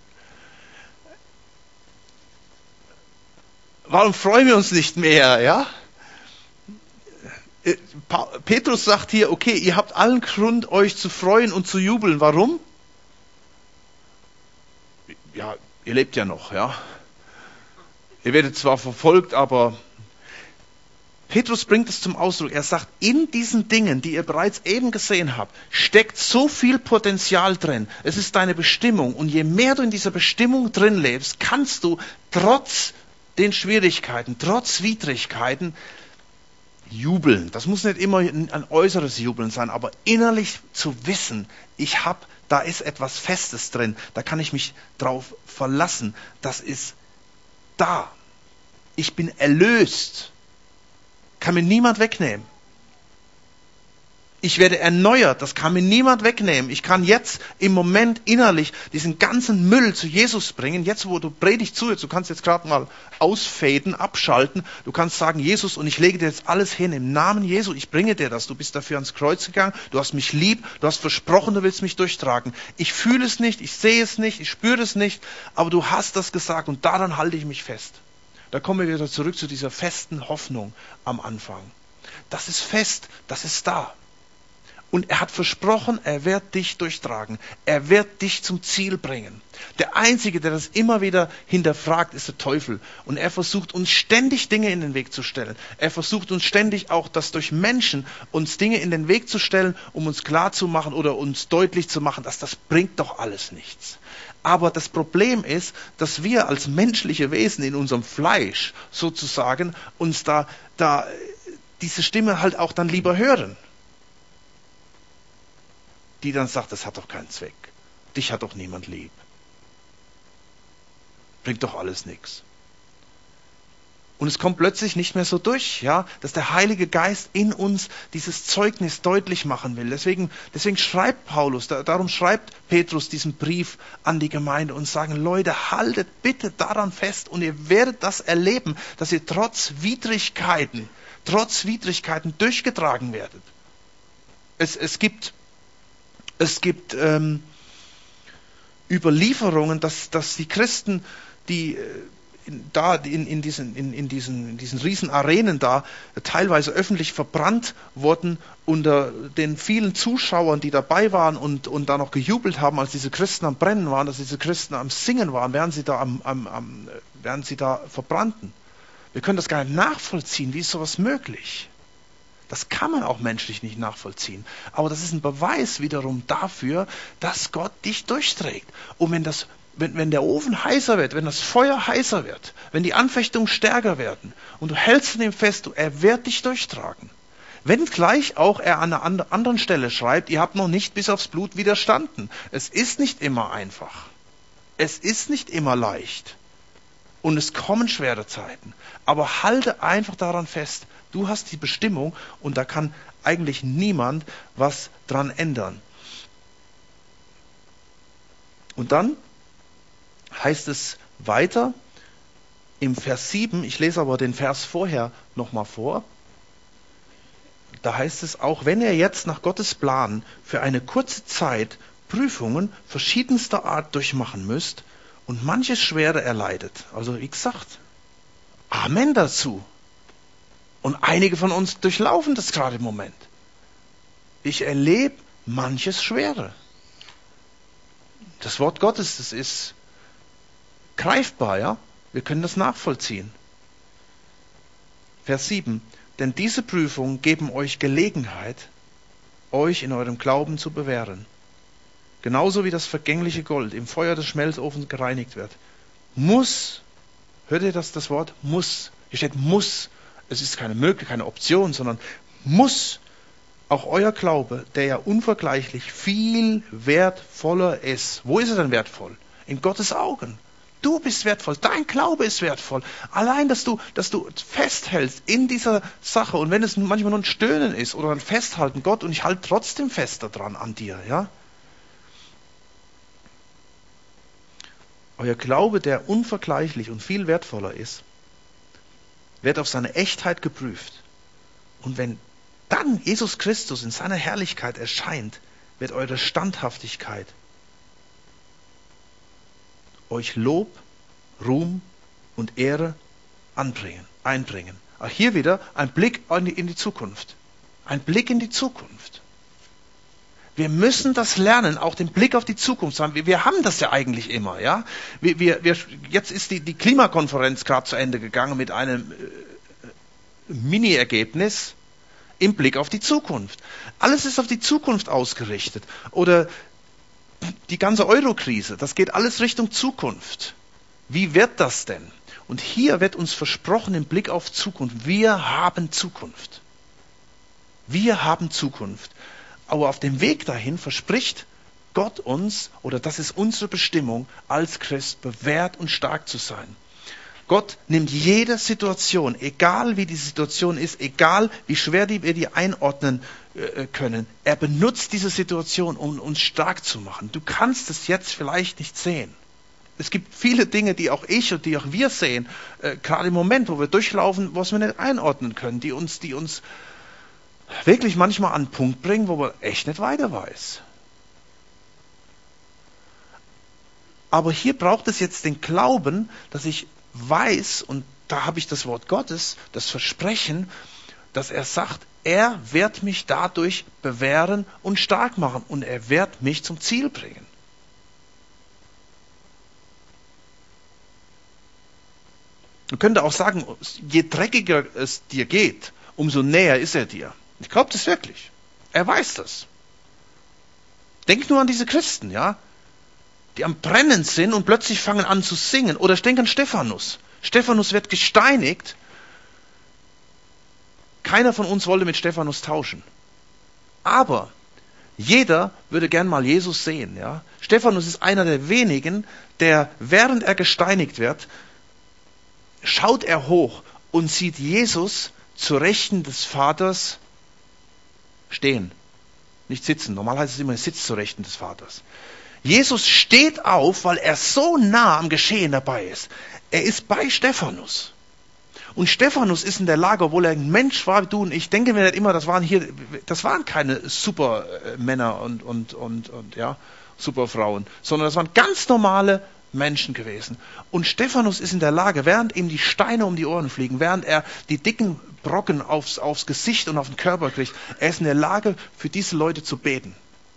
Warum freuen wir uns nicht mehr, ja? Petrus sagt hier, okay, ihr habt allen Grund, euch zu freuen und zu jubeln. Warum? Ja, ihr lebt ja noch, ja. Ihr werdet zwar verfolgt, aber Petrus bringt es zum Ausdruck. Er sagt, in diesen Dingen, die ihr bereits eben gesehen habt, steckt so viel Potenzial drin. Es ist deine Bestimmung. Und je mehr du in dieser Bestimmung drin lebst, kannst du trotz den Schwierigkeiten, trotz Widrigkeiten jubeln. Das muss nicht immer ein äußeres Jubeln sein, aber innerlich zu wissen, ich habe, da ist etwas Festes drin. Da kann ich mich drauf verlassen. Das ist da. Ich bin erlöst. Kann mir niemand wegnehmen. Ich werde erneuert, das kann mir niemand wegnehmen. Ich kann jetzt im Moment innerlich diesen ganzen Müll zu Jesus bringen. Jetzt, wo du predigst zu, jetzt, du kannst jetzt gerade mal ausfaden, abschalten. Du kannst sagen, Jesus, und ich lege dir jetzt alles hin im Namen Jesu. Ich bringe dir das. Du bist dafür ans Kreuz gegangen. Du hast mich lieb. Du hast versprochen, du willst mich durchtragen. Ich fühle es nicht, ich sehe es nicht, ich spüre es nicht. Aber du hast das gesagt und daran halte ich mich fest. Da kommen wir wieder zurück zu dieser festen Hoffnung am Anfang. Das ist fest, das ist da. Und er hat versprochen, er wird dich durchtragen. Er wird dich zum Ziel bringen. Der Einzige, der das immer wieder hinterfragt, ist der Teufel. Und er versucht uns ständig Dinge in den Weg zu stellen. Er versucht uns ständig auch, das durch Menschen uns Dinge in den Weg zu stellen, um uns klarzumachen oder uns deutlich zu machen, dass das bringt doch alles nichts. Aber das Problem ist, dass wir als menschliche Wesen in unserem Fleisch sozusagen uns da, da diese Stimme halt auch dann lieber hören. Die dann sagt, das hat doch keinen Zweck. Dich hat doch niemand lieb. Bringt doch alles nichts. Und es kommt plötzlich nicht mehr so durch, ja, dass der Heilige Geist in uns dieses Zeugnis deutlich machen will. Deswegen, deswegen schreibt Paulus, da, darum schreibt Petrus diesen Brief an die Gemeinde und sagen, Leute, haltet bitte daran fest und ihr werdet das erleben, dass ihr trotz Widrigkeiten, trotz Widrigkeiten durchgetragen werdet. Es, es gibt, es gibt ähm, Überlieferungen, dass, dass die Christen, die In, da in, in, diesen, in, in, diesen, in diesen riesen Arenen da teilweise öffentlich verbrannt wurden unter den vielen Zuschauern, die dabei waren und, und da noch gejubelt haben, als diese Christen am Brennen waren, als diese Christen am Singen waren, während sie da, am, am, am, während sie da verbrannten. Wir können das gar nicht nachvollziehen. Wie ist sowas möglich? Das kann man auch menschlich nicht nachvollziehen. Aber das ist ein Beweis wiederum dafür, dass Gott dich durchträgt. Und wenn das, wenn, wenn der Ofen heißer wird, wenn das Feuer heißer wird, wenn die Anfechtungen stärker werden und du hältst an ihm fest, du, er wird dich durchtragen. Wenn gleich auch er an einer anderen Stelle schreibt, ihr habt noch nicht bis aufs Blut widerstanden. Es ist nicht immer einfach. Es ist nicht immer leicht. Und es kommen schwere Zeiten. Aber halte einfach daran fest. Du hast die Bestimmung und da kann eigentlich niemand was dran ändern. Und dann heißt es weiter im Vers sieben, ich lese aber den Vers vorher nochmal vor. Da heißt es, auch wenn ihr jetzt nach Gottes Plan für eine kurze Zeit Prüfungen verschiedenster Art durchmachen müsst und manches Schwere erleidet. Also wie gesagt, Amen dazu. Und einige von uns durchlaufen das gerade im Moment. Ich erlebe manches Schwere. Das Wort Gottes, das ist greifbar, ja? Wir können das nachvollziehen. Vers sieben. Denn diese Prüfungen geben euch Gelegenheit, euch in eurem Glauben zu bewähren. Genauso wie das vergängliche Gold im Feuer des Schmelzofens gereinigt wird. Muss, hört ihr das, das Wort? Muss. Hier steht muss. Es ist keine Möglichkeit, keine Option, sondern muss auch euer Glaube, der ja unvergleichlich viel wertvoller ist. Wo ist er denn wertvoll? In Gottes Augen. Du bist wertvoll, dein Glaube ist wertvoll. Allein, dass du, dass du festhältst in dieser Sache und wenn es manchmal nur ein Stöhnen ist oder ein Festhalten, Gott, und ich halte trotzdem fest daran an dir, ja. Euer Glaube, der unvergleichlich und viel wertvoller ist, wird auf seine Echtheit geprüft. Und wenn dann Jesus Christus in seiner Herrlichkeit erscheint, wird eure Standhaftigkeit euch Lob, Ruhm und Ehre anbringen, einbringen. Auch hier wieder ein Blick in die, in die Zukunft. Ein Blick in die Zukunft. Wir müssen das lernen, auch den Blick auf die Zukunft zu haben. Wir, wir haben das ja eigentlich immer, ja. Wir, wir, wir, jetzt ist die, die Klimakonferenz gerade zu Ende gegangen mit einem äh, Mini-Ergebnis im Blick auf die Zukunft. Alles ist auf die Zukunft ausgerichtet. Oder die ganze Euro-Krise, das geht alles Richtung Zukunft. Wie wird das denn? Und hier wird uns versprochen im Blick auf Zukunft, wir haben Zukunft. Wir haben Zukunft. Aber auf dem Weg dahin verspricht Gott uns, oder das ist unsere Bestimmung, als Christ bewährt und stark zu sein. Gott nimmt jede Situation, egal wie die Situation ist, egal wie schwer die wir die einordnen äh, können, er benutzt diese Situation, um uns stark zu machen. Du kannst es jetzt vielleicht nicht sehen. Es gibt viele Dinge, die auch ich und die auch wir sehen, äh, gerade im Moment, wo wir durchlaufen, was wir nicht einordnen können, die uns, die uns wirklich manchmal an einen Punkt bringen, wo man echt nicht weiter weiß. Aber hier braucht es jetzt den Glauben, dass ich weiß, und da habe ich das Wort Gottes, das Versprechen, dass er sagt, er wird mich dadurch bewähren und stark machen und er wird mich zum Ziel bringen. Man könnte auch sagen, je dreckiger es dir geht, umso näher ist er dir. Ich glaube das wirklich. Er weiß das. Denk nur an diese Christen, ja, die am Brennen sind und plötzlich fangen an zu singen. Oder ich denke an Stephanus. Stephanus wird gesteinigt. Keiner von uns wollte mit Stephanus tauschen. Aber jeder würde gern mal Jesus sehen. Ja? Stephanus ist einer der wenigen, der, während er gesteinigt wird, schaut er hoch und sieht Jesus zu Rechten des Vaters stehen. Nicht sitzen. Normal heißt es immer, er sitzt zu Rechten des Vaters. Jesus steht auf, weil er so nah am Geschehen dabei ist. Er ist bei Stephanus. Und Stephanus ist in der Lage, obwohl er ein Mensch war wie du und ich, denke mir nicht immer, das waren hier, das waren keine Supermänner und, und, und, und, ja, Superfrauen, sondern das waren ganz normale Menschen gewesen. Und Stephanus ist in der Lage, während ihm die Steine um die Ohren fliegen, während er die dicken Brocken aufs, aufs Gesicht und auf den Körper kriegt, er ist in der Lage, für diese Leute zu beten.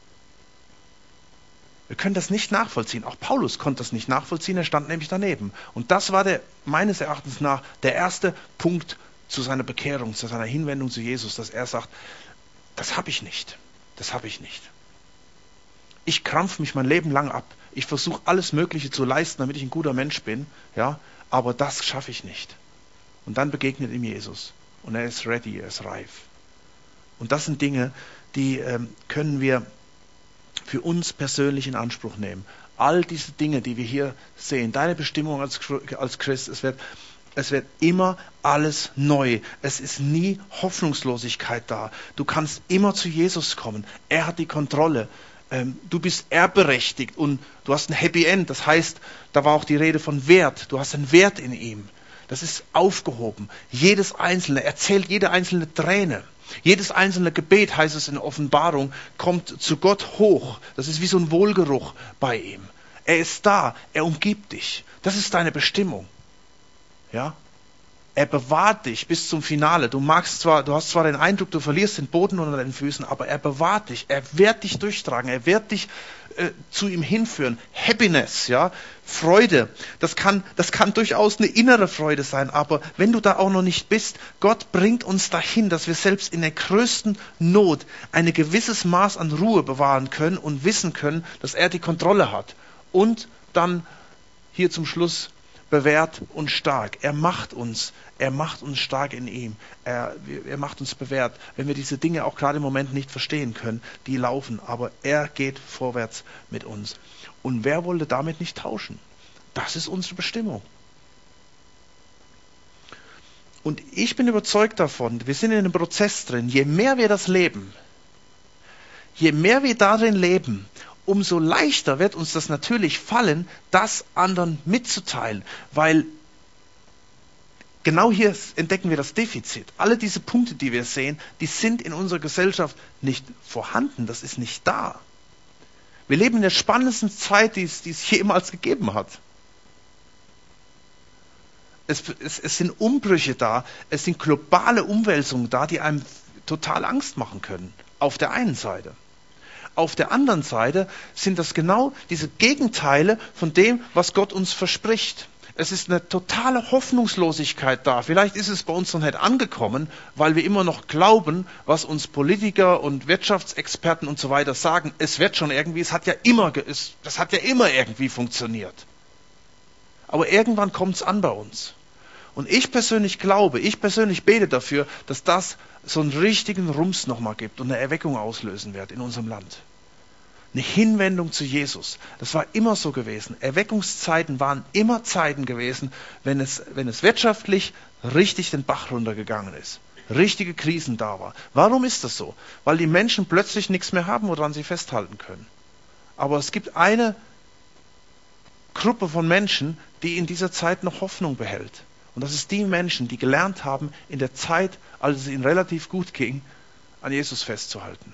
Wir können das nicht nachvollziehen. Auch Paulus konnte das nicht nachvollziehen, er stand nämlich daneben. Und das war der, meines Erachtens nach der erste Punkt zu seiner Bekehrung, zu seiner Hinwendung zu Jesus, dass er sagt, das habe ich nicht, das habe ich nicht. Ich krampfe mich mein Leben lang ab. Ich versuche alles Mögliche zu leisten, damit ich ein guter Mensch bin, ja, aber das schaffe ich nicht. Und dann begegnet ihm Jesus und er ist ready, er ist reif. Und das sind Dinge, die ähm, können wir für uns persönlich in Anspruch nehmen. All diese Dinge, die wir hier sehen, deine Bestimmung als, als Christ, es wird, es wird immer alles neu. Es ist nie Hoffnungslosigkeit da. Du kannst immer zu Jesus kommen. Er hat die Kontrolle. Ähm, du bist erbberechtigt und du hast ein Happy End. Das heißt, da war auch die Rede von Wert. Du hast einen Wert in ihm. Das ist aufgehoben. Jedes einzelne, er zählt jede einzelne Träne. Jedes einzelne Gebet, heißt es in der Offenbarung, kommt zu Gott hoch. Das ist wie so ein Wohlgeruch bei ihm. Er ist da, er umgibt dich. Das ist deine Bestimmung. Ja? Er bewahrt dich bis zum Finale. Du magst zwar, du hast zwar den Eindruck, du verlierst den Boden unter deinen Füßen, aber er bewahrt dich. Er wird dich durchtragen. Er wird dich äh, zu ihm hinführen. Happiness, ja, Freude. Das kann, das kann durchaus eine innere Freude sein. Aber wenn du da auch noch nicht bist, Gott bringt uns dahin, dass wir selbst in der größten Not ein gewisses Maß an Ruhe bewahren können und wissen können, dass er die Kontrolle hat. Und dann hier zum Schluss bewährt und stark. Er macht uns, er macht uns stark in ihm. Er, er macht uns bewährt. Wenn wir diese Dinge auch gerade im Moment nicht verstehen können, die laufen, aber er geht vorwärts mit uns. Und wer wollte damit nicht tauschen? Das ist unsere Bestimmung. Und ich bin überzeugt davon, wir sind in einem Prozess drin, je mehr wir das leben, je mehr wir darin leben, umso leichter wird uns das natürlich fallen, das anderen mitzuteilen, weil genau hier entdecken wir das Defizit. Alle diese Punkte, die wir sehen, die sind in unserer Gesellschaft nicht vorhanden, das ist nicht da. Wir leben in der spannendsten Zeit, die es, die es jemals gegeben hat. Es, es, es sind Umbrüche da, es sind globale Umwälzungen da, die einem total Angst machen können, auf der einen Seite. Auf der anderen Seite sind das genau diese Gegenteile von dem, was Gott uns verspricht. Es ist eine totale Hoffnungslosigkeit da. Vielleicht ist es bei uns noch nicht angekommen, weil wir immer noch glauben, was uns Politiker und Wirtschaftsexperten und so weiter sagen. Es wird schon irgendwie, es hat ja immer, es, das hat ja immer irgendwie funktioniert. Aber irgendwann kommt es an bei uns. Und ich persönlich glaube, ich persönlich bete dafür, dass das so einen richtigen Rums nochmal gibt und eine Erweckung auslösen wird in unserem Land. Eine Hinwendung zu Jesus. Das war immer so gewesen. Erweckungszeiten waren immer Zeiten gewesen, wenn es, wenn es wirtschaftlich richtig den Bach runtergegangen ist. Richtige Krisen da war. Warum ist das so? Weil die Menschen plötzlich nichts mehr haben, woran sie festhalten können. Aber es gibt eine Gruppe von Menschen, die in dieser Zeit noch Hoffnung behält. Und das ist die Menschen, die gelernt haben, in der Zeit, als es ihnen relativ gut ging, an Jesus festzuhalten.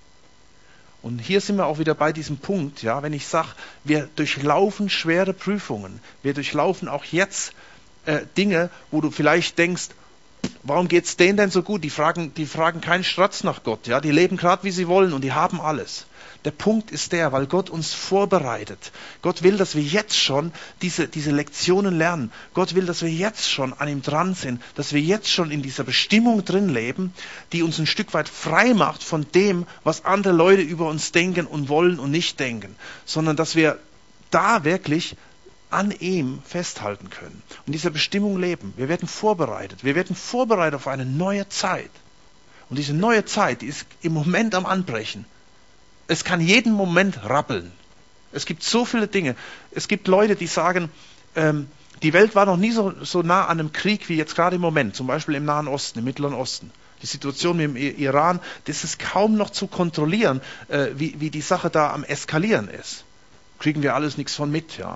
Und hier sind wir auch wieder bei diesem Punkt, ja, wenn ich sage, wir durchlaufen schwere Prüfungen. Wir durchlaufen auch jetzt äh, Dinge, wo du vielleicht denkst, warum geht es denen denn so gut? Die fragen, die fragen keinen Stratz nach Gott, ja, die leben gerade wie sie wollen und die haben alles. Der Punkt ist der, weil Gott uns vorbereitet. Gott will, dass wir jetzt schon diese, diese Lektionen lernen. Gott will, dass wir jetzt schon an ihm dran sind, dass wir jetzt schon in dieser Bestimmung drin leben, die uns ein Stück weit frei macht von dem, was andere Leute über uns denken und wollen und nicht denken, sondern dass wir da wirklich an ihm festhalten können und dieser Bestimmung leben. Wir werden vorbereitet. Wir werden vorbereitet auf eine neue Zeit. Und diese neue Zeit, die ist im Moment am Anbrechen. Es kann jeden Moment rappeln. Es gibt so viele Dinge. Es gibt Leute, die sagen, ähm, die Welt war noch nie so, so nah an einem Krieg wie jetzt gerade im Moment, zum Beispiel im Nahen Osten, im Mittleren Osten. Die Situation mit dem Iran, das ist kaum noch zu kontrollieren, äh, wie, wie die Sache da am Eskalieren ist. Kriegen wir alles nichts von mit, ja.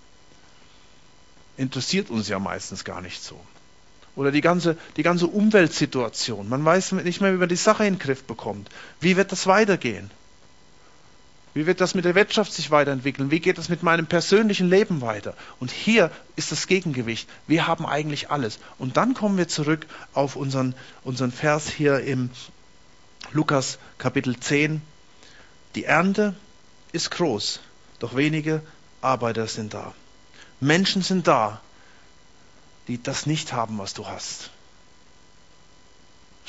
Interessiert uns ja meistens gar nicht so. Oder die ganze, die ganze Umweltsituation. Man weiß nicht mehr, wie man die Sache in den Griff bekommt. Wie wird das weitergehen? Wie wird das mit der Wirtschaft sich weiterentwickeln? Wie geht das mit meinem persönlichen Leben weiter? Und hier ist das Gegengewicht. Wir haben eigentlich alles. Und dann kommen wir zurück auf unseren, unseren Vers hier im Lukas Kapitel zehn. Die Ernte ist groß, doch wenige Arbeiter sind da. Menschen sind da, die das nicht haben, was du hast.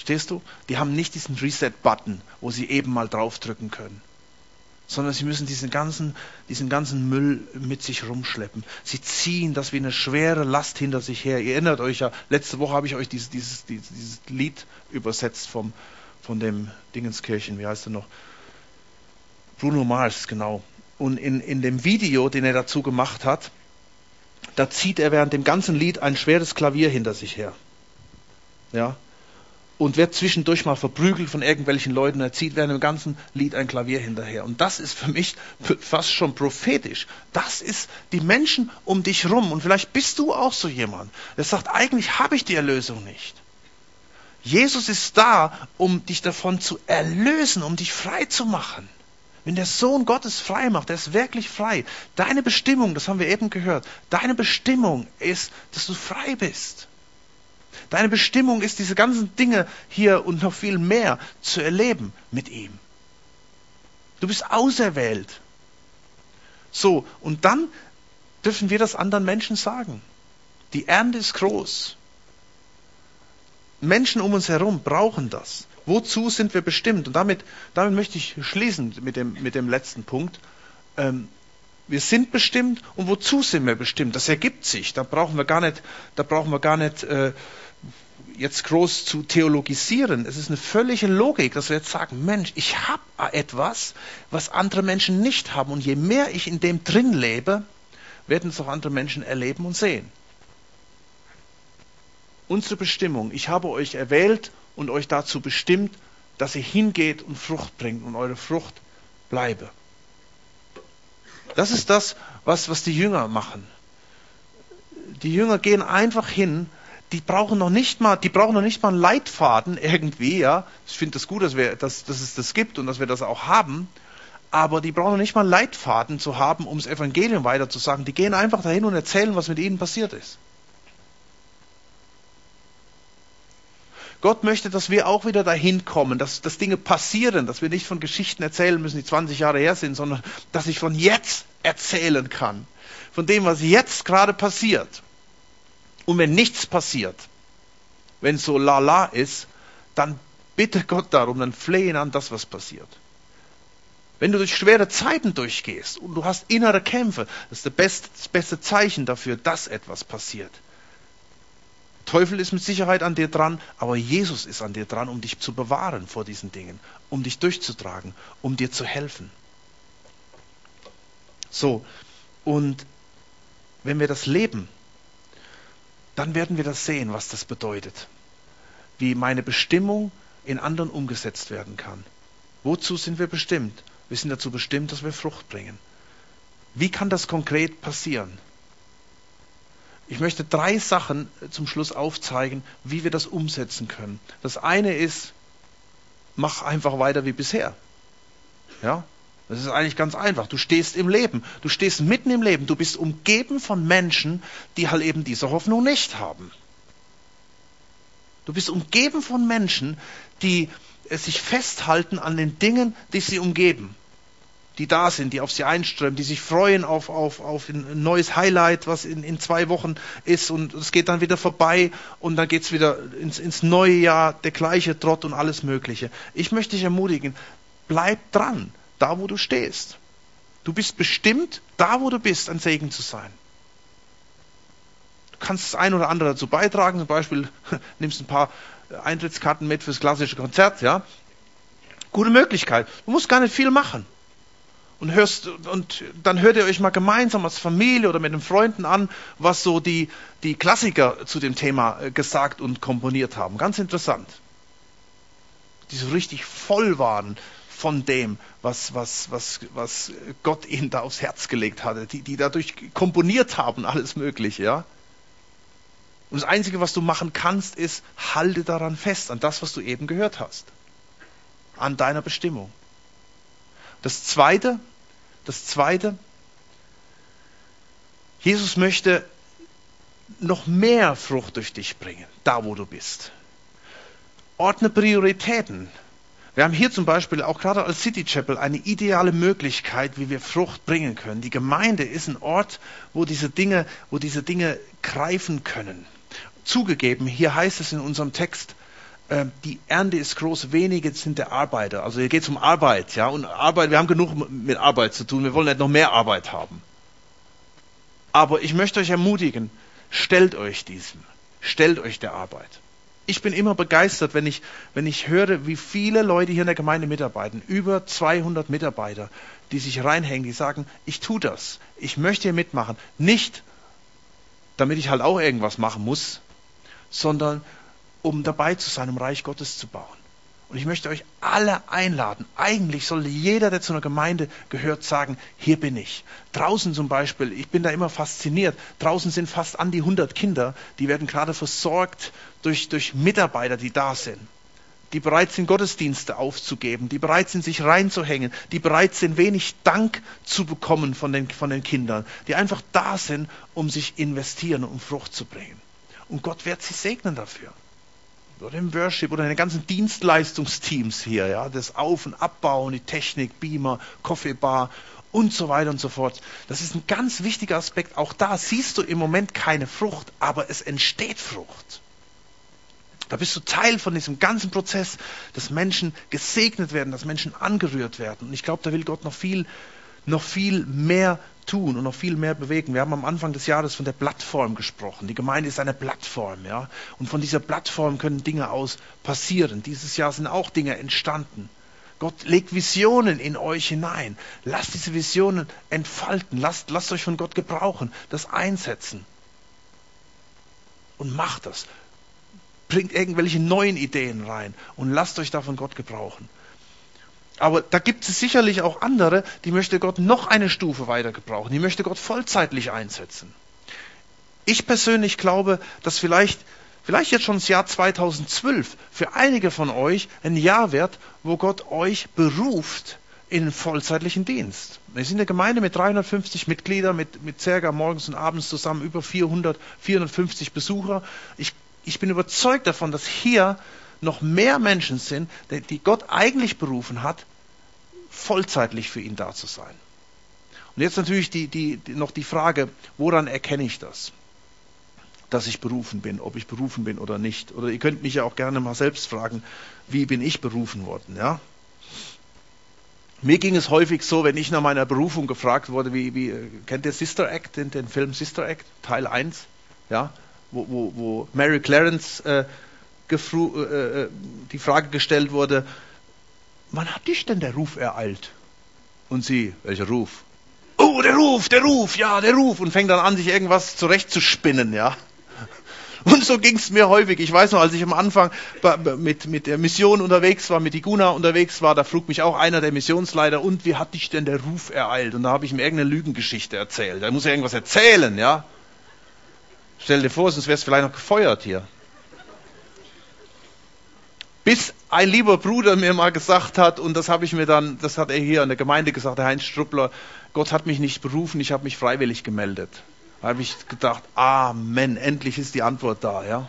Verstehst du? Die haben nicht diesen Reset-Button, wo sie eben mal draufdrücken können. Sondern sie müssen diesen ganzen, diesen ganzen Müll mit sich rumschleppen. Sie ziehen das wie eine schwere Last hinter sich her. Ihr erinnert euch ja, letzte Woche habe ich euch dieses, dieses, dieses, dieses Lied übersetzt vom, von dem Dingenskirchen, wie heißt er noch? Bruno Mars, genau. Und in, in dem Video, den er dazu gemacht hat, da zieht er während dem ganzen Lied ein schweres Klavier hinter sich her. Ja. Und wird zwischendurch mal verprügelt von irgendwelchen Leuten. Er zieht während dem ganzen Lied ein Klavier hinterher. Und das ist für mich fast schon prophetisch. Das ist die Menschen um dich rum. Und vielleicht bist du auch so jemand, der sagt, eigentlich habe ich die Erlösung nicht. Jesus ist da, um dich davon zu erlösen, um dich frei zu machen. Wenn der Sohn Gottes frei macht, der ist wirklich frei. Deine Bestimmung, das haben wir eben gehört, deine Bestimmung ist, dass du frei bist. Deine Bestimmung ist, diese ganzen Dinge hier und noch viel mehr zu erleben mit ihm. Du bist auserwählt. So, und dann dürfen wir das anderen Menschen sagen. Die Ernte ist groß. Menschen um uns herum brauchen das. Wozu sind wir bestimmt? Und damit, damit möchte ich schließen mit dem, mit dem letzten Punkt. Ähm, wir sind bestimmt und wozu sind wir bestimmt? Das ergibt sich. Da brauchen wir gar nicht, da brauchen wir gar nicht äh, jetzt groß zu theologisieren. Es ist eine völlige Logik, dass wir jetzt sagen, Mensch, ich habe etwas, was andere Menschen nicht haben. Und je mehr ich in dem drin lebe, werden es auch andere Menschen erleben und sehen. Unsere Bestimmung, ich habe euch erwählt und euch dazu bestimmt, dass ihr hingeht und Frucht bringt und eure Frucht bleibe. Das ist das, was, was die Jünger machen. Die Jünger gehen einfach hin, die brauchen noch nicht mal, die brauchen noch nicht mal einen Leitfaden irgendwie, ja. Ich finde das gut, dass wir, dass, dass es das gibt und dass wir das auch haben. Aber die brauchen noch nicht mal einen Leitfaden zu haben, um das Evangelium weiterzusagen. Die gehen einfach dahin und erzählen, was mit ihnen passiert ist. Gott möchte, dass wir auch wieder dahin kommen, dass, dass Dinge passieren, dass wir nicht von Geschichten erzählen müssen, die zwanzig Jahre her sind, sondern dass ich von jetzt erzählen kann. Von dem, was jetzt gerade passiert. Und wenn nichts passiert, wenn es so lala ist, dann bitte Gott darum, dann flehe ihn an das, was passiert. Wenn du durch schwere Zeiten durchgehst und du hast innere Kämpfe, das ist das beste, das beste Zeichen dafür, dass etwas passiert. Der Teufel ist mit Sicherheit an dir dran, aber Jesus ist an dir dran, um dich zu bewahren vor diesen Dingen, um dich durchzutragen, um dir zu helfen. So, und wenn wir das leben, dann werden wir das sehen, was das bedeutet. Wie meine Bestimmung in anderen umgesetzt werden kann. Wozu sind wir bestimmt? Wir sind dazu bestimmt, dass wir Frucht bringen. Wie kann das konkret passieren? Ich möchte drei Sachen zum Schluss aufzeigen, wie wir das umsetzen können. Das eine ist, mach einfach weiter wie bisher. Ja? Das ist eigentlich ganz einfach. Du stehst im Leben. Du stehst mitten im Leben. Du bist umgeben von Menschen, die halt eben diese Hoffnung nicht haben. Du bist umgeben von Menschen, die sich festhalten an den Dingen, die sie umgeben. Die da sind, die auf sie einströmen, die sich freuen auf, auf, auf ein neues Highlight, was in, in zwei Wochen ist und es geht dann wieder vorbei und dann geht es wieder ins, ins neue Jahr, der gleiche Trott und alles Mögliche. Ich möchte dich ermutigen, bleib dran, da wo du stehst. Du bist bestimmt, da wo du bist, ein Segen zu sein. Du kannst das ein oder andere dazu beitragen, zum Beispiel nimmst ein paar Eintrittskarten mit fürs klassische Konzert, ja. Gute Möglichkeit. Du musst gar nicht viel machen. Und hörst, und dann hört ihr euch mal gemeinsam als Familie oder mit den Freunden an, was so die, die Klassiker zu dem Thema gesagt und komponiert haben. Ganz interessant. Die so richtig voll waren von dem, was, was, was, was Gott ihnen da aufs Herz gelegt hatte. Die, die dadurch komponiert haben, alles Mögliche, ja. Und das Einzige, was du machen kannst, ist, halte daran fest, an das, was du eben gehört hast. An deiner Bestimmung. Das Zweite, das Zweite, Jesus möchte noch mehr Frucht durch dich bringen, da wo du bist. Ordne Prioritäten. Wir haben hier zum Beispiel auch gerade als City Chapel eine ideale Möglichkeit, wie wir Frucht bringen können. Die Gemeinde ist ein Ort, wo diese Dinge, wo diese Dinge greifen können. Zugegeben, hier heißt es in unserem Text, äh, die Ernte ist groß, wenige sind der Arbeiter. Also hier geht es um Arbeit, ja. Und Arbeit, wir haben genug mit Arbeit zu tun, wir wollen nicht noch mehr Arbeit haben. Aber ich möchte euch ermutigen, stellt euch diesem, stellt euch der Arbeit. Ich bin immer begeistert, wenn ich, wenn ich höre, wie viele Leute hier in der Gemeinde mitarbeiten. Über zweihundert Mitarbeiter, die sich reinhängen, die sagen, ich tue das, ich möchte hier mitmachen. Nicht, damit ich halt auch irgendwas machen muss, sondern um dabei zu sein, um Reich Gottes zu bauen. Und ich möchte euch alle einladen. Eigentlich sollte jeder, der zu einer Gemeinde gehört, sagen, hier bin ich. Draußen zum Beispiel, ich bin da immer fasziniert, draußen sind fast an die hundert Kinder, die werden gerade versorgt durch, durch Mitarbeiter, die da sind. Die bereit sind, Gottesdienste aufzugeben, die bereit sind, sich reinzuhängen, die bereit sind, wenig Dank zu bekommen von den, von den Kindern, die einfach da sind, um sich investieren, um Frucht zu bringen. Und Gott wird sie segnen dafür. Oder im Worship oder in den ganzen Dienstleistungsteams hier, ja, das Auf- und Abbauen, die Technik, Beamer, Coffeebar und so weiter und so fort. Das ist ein ganz wichtiger Aspekt. Auch da siehst du im Moment keine Frucht, aber es entsteht Frucht. Da bist du Teil von diesem ganzen Prozess, dass Menschen gesegnet werden, dass Menschen angerührt werden. Und ich glaube, da will Gott noch viel, noch viel mehr tun und noch viel mehr bewegen. Wir haben am Anfang des Jahres von der Plattform gesprochen. Die Gemeinde ist eine Plattform, ja. Und von dieser Plattform können Dinge aus passieren. Dieses Jahr sind auch Dinge entstanden. Gott legt Visionen in euch hinein. Lasst diese Visionen entfalten. Lasst, lasst euch von Gott gebrauchen, das einsetzen. Und macht das. Bringt irgendwelche neuen Ideen rein und lasst euch da von Gott gebrauchen. Aber da gibt es sicherlich auch andere, die möchte Gott noch eine Stufe weiter gebrauchen. Die möchte Gott vollzeitlich einsetzen. Ich persönlich glaube, dass vielleicht, vielleicht jetzt schon das Jahr zweitausendzwölf für einige von euch ein Jahr wird, wo Gott euch beruft in den vollzeitlichen Dienst. Wir sind eine Gemeinde mit dreihundertfünfzig Mitgliedern, mit, mit circa morgens und abends zusammen über vierhundert, vierhundertfünfzig Besucher. Ich, ich bin überzeugt davon, dass hier noch mehr Menschen sind, die Gott eigentlich berufen hat, vollzeitlich für ihn da zu sein. Und jetzt natürlich die, die, die, noch die Frage, woran erkenne ich das? Dass ich berufen bin, ob ich berufen bin oder nicht. Oder ihr könnt mich ja auch gerne mal selbst fragen, wie bin ich berufen worden? Ja? Mir ging es häufig so, wenn ich nach meiner Berufung gefragt wurde, wie, wie kennt ihr Sister Act, den, den Film Sister Act, Teil eins, ja? wo, wo, wo Mary Clarence äh, gefru- äh, die Frage gestellt wurde, wann hat dich denn der Ruf ereilt? Und sie, welcher Ruf? Oh, der Ruf, der Ruf, ja, der Ruf. Und fängt dann an, sich irgendwas zurechtzuspinnen, ja. Und so ging es mir häufig. Ich weiß noch, als ich am Anfang mit, mit der Mission unterwegs war, mit Iguna unterwegs war, da frug mich auch einer der Missionsleiter, und wie hat dich denn der Ruf ereilt? Und da habe ich ihm irgendeine Lügengeschichte erzählt. Da muss er irgendwas erzählen, ja. Stell dir vor, sonst wärst du vielleicht noch gefeuert hier. Bis ein lieber Bruder mir mal gesagt hat, und das habe ich mir dann, das hat er hier in der Gemeinde gesagt, der Heinz Struppler, Gott hat mich nicht berufen, ich habe mich freiwillig gemeldet. Da habe ich gedacht, Amen, endlich ist die Antwort da, ja.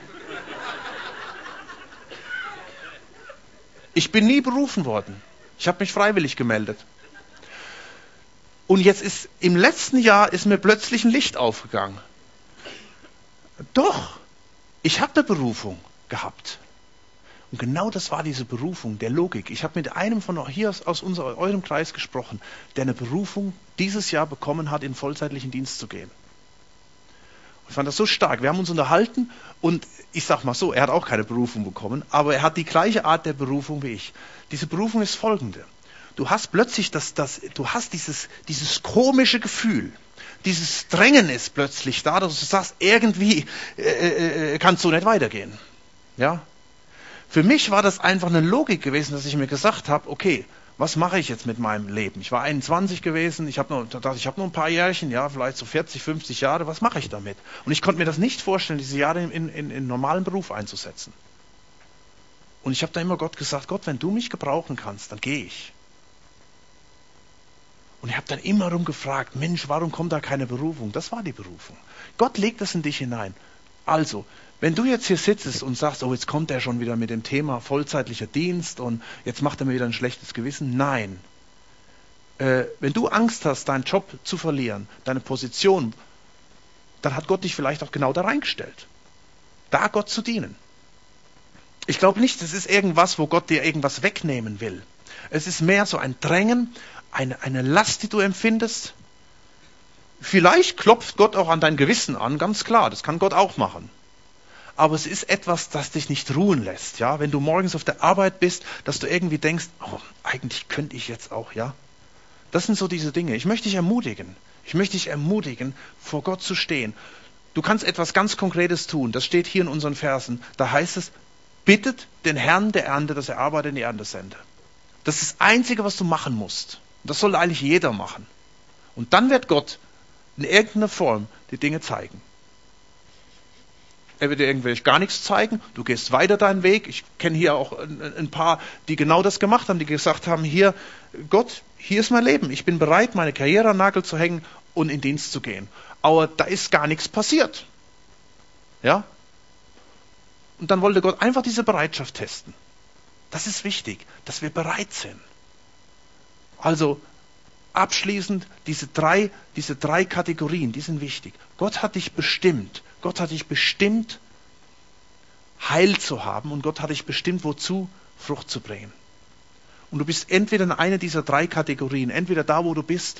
Ich bin nie berufen worden. Ich habe mich freiwillig gemeldet. Und jetzt ist, im letzten Jahr ist mir plötzlich ein Licht aufgegangen. Doch, ich habe eine Berufung gehabt. Und genau das war diese Berufung der Logik. Ich habe mit einem von euch hier aus, aus unserem, eurem Kreis gesprochen, der eine Berufung dieses Jahr bekommen hat, in vollzeitlichen Dienst zu gehen. Ich fand das so stark. Wir haben uns unterhalten und ich sag mal so, er hat auch keine Berufung bekommen, aber er hat die gleiche Art der Berufung wie ich. Diese Berufung ist folgende. Du hast plötzlich das, das, du hast dieses, dieses komische Gefühl, dieses Drängen ist plötzlich da, dass du sagst, irgendwie äh, äh, kannst du nicht weitergehen. Ja? Für mich war das einfach eine Logik gewesen, dass ich mir gesagt habe, okay, was mache ich jetzt mit meinem Leben? Ich war einundzwanzig gewesen, ich habe noch, ich habe noch ein paar Jährchen, ja, vielleicht so vierzig, fünfzig Jahre, was mache ich damit? Und ich konnte mir das nicht vorstellen, diese Jahre in, in, in einen normalen Beruf einzusetzen. Und ich habe da immer Gott gesagt, Gott, wenn du mich gebrauchen kannst, dann gehe ich. Und ich habe dann immer rumgefragt, Mensch, warum kommt da keine Berufung? Das war die Berufung. Gott legt das in dich hinein. Also, wenn du jetzt hier sitzt und sagst, oh, jetzt kommt er schon wieder mit dem Thema vollzeitlicher Dienst und jetzt macht er mir wieder ein schlechtes Gewissen. Nein. Äh, wenn du Angst hast, deinen Job zu verlieren, deine Position, dann hat Gott dich vielleicht auch genau da reingestellt. Da Gott zu dienen. Ich glaube nicht, das ist irgendwas, wo Gott dir irgendwas wegnehmen will. Es ist mehr so ein Drängen, eine, eine Last, die du empfindest. Vielleicht klopft Gott auch an dein Gewissen an, ganz klar, das kann Gott auch machen. Aber es ist etwas, das dich nicht ruhen lässt. Ja? Wenn du morgens auf der Arbeit bist, dass du irgendwie denkst, oh, eigentlich könnte ich jetzt auch, ja. Das sind so diese Dinge. Ich möchte dich ermutigen. Ich möchte dich ermutigen, vor Gott zu stehen. Du kannst etwas ganz Konkretes tun. Das steht hier in unseren Versen. Da heißt es, bittet den Herrn der Ernte, dass er Arbeiter in die Ernte sende. Das ist das Einzige, was du machen musst. Und das soll eigentlich jeder machen. Und dann wird Gott in irgendeiner Form die Dinge zeigen. Er wird dir irgendwie gar nichts zeigen, du gehst weiter deinen Weg. Ich kenne hier auch ein paar, die genau das gemacht haben, die gesagt haben, hier, Gott, hier ist mein Leben. Ich bin bereit, meine Karriere an den Nagel zu hängen und in Dienst zu gehen. Aber da ist gar nichts passiert. Ja? Und dann wollte Gott einfach diese Bereitschaft testen. Das ist wichtig, dass wir bereit sind. Also, abschließend, diese drei, diese drei Kategorien, die sind wichtig. Gott hat dich bestimmt. Gott hat dich bestimmt, Heil zu haben, und Gott hat dich bestimmt, wozu? Frucht zu bringen. Und du bist entweder in einer dieser drei Kategorien, entweder da, wo du bist,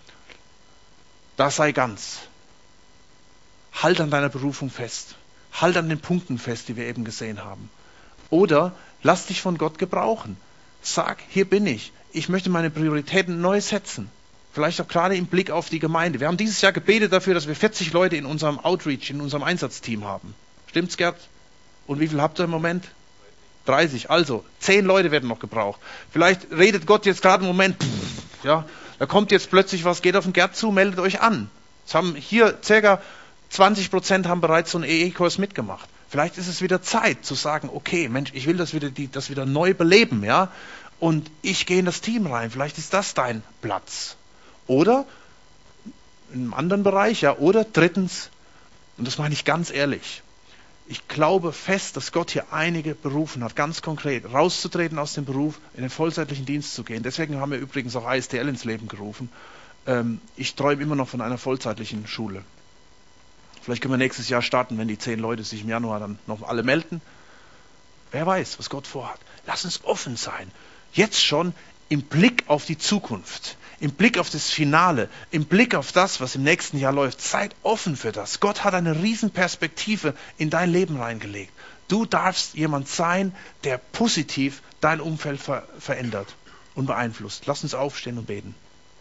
da sei ganz. Halt an deiner Berufung fest. Halt an den Punkten fest, die wir eben gesehen haben. Oder lass dich von Gott gebrauchen. Sag, hier bin ich. Ich möchte meine Prioritäten neu setzen. Vielleicht auch gerade im Blick auf die Gemeinde. Wir haben dieses Jahr gebetet dafür, dass wir vierzig Leute in unserem Outreach, in unserem Einsatzteam haben. Stimmt's, Gerd? Und wie viel habt ihr im Moment? dreißig. Also, zehn Leute werden noch gebraucht. Vielleicht redet Gott jetzt gerade im Moment, pff, ja, da kommt jetzt plötzlich was, geht auf den Gerd zu, meldet euch an. Es haben hier circa zwanzig Prozent haben bereits so einen E E-Kurs mitgemacht. Vielleicht ist es wieder Zeit zu sagen, okay, Mensch, ich will das wieder, die, das wieder neu beleben, ja. Und ich gehe in das Team rein. Vielleicht ist das dein Platz. Oder in einem anderen Bereich, ja. Oder drittens, und das meine ich ganz ehrlich, ich glaube fest, dass Gott hier einige berufen hat, ganz konkret, rauszutreten aus dem Beruf, in den vollzeitlichen Dienst zu gehen. Deswegen haben wir übrigens auch I S D L ins Leben gerufen. Ähm, ich träume immer noch von einer vollzeitlichen Schule. Vielleicht können wir nächstes Jahr starten, wenn die zehn Leute sich im Januar dann noch alle melden. Wer weiß, was Gott vorhat. Lass uns offen sein. Jetzt schon im Blick auf die Zukunft, im Blick auf das Finale, im Blick auf das, was im nächsten Jahr läuft. Seid offen für das. Gott hat eine Riesenperspektive in dein Leben reingelegt. Du darfst jemand sein, der positiv dein Umfeld ver- verändert und beeinflusst. Lass uns aufstehen und beten.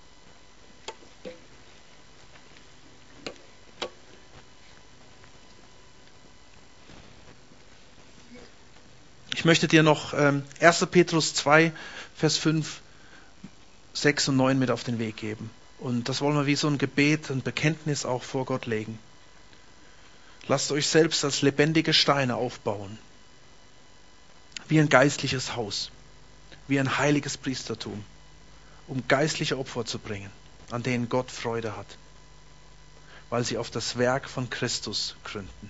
Ich möchte dir noch ähm, erster Petrus zwei, Vers fünf, sechs und neun mit auf den Weg geben. Und das wollen wir wie so ein Gebet, ein Bekenntnis auch vor Gott legen. Lasst euch selbst als lebendige Steine aufbauen. Wie ein geistliches Haus. Wie ein heiliges Priestertum. Um geistliche Opfer zu bringen, an denen Gott Freude hat. Weil sie auf das Werk von Christus gründen.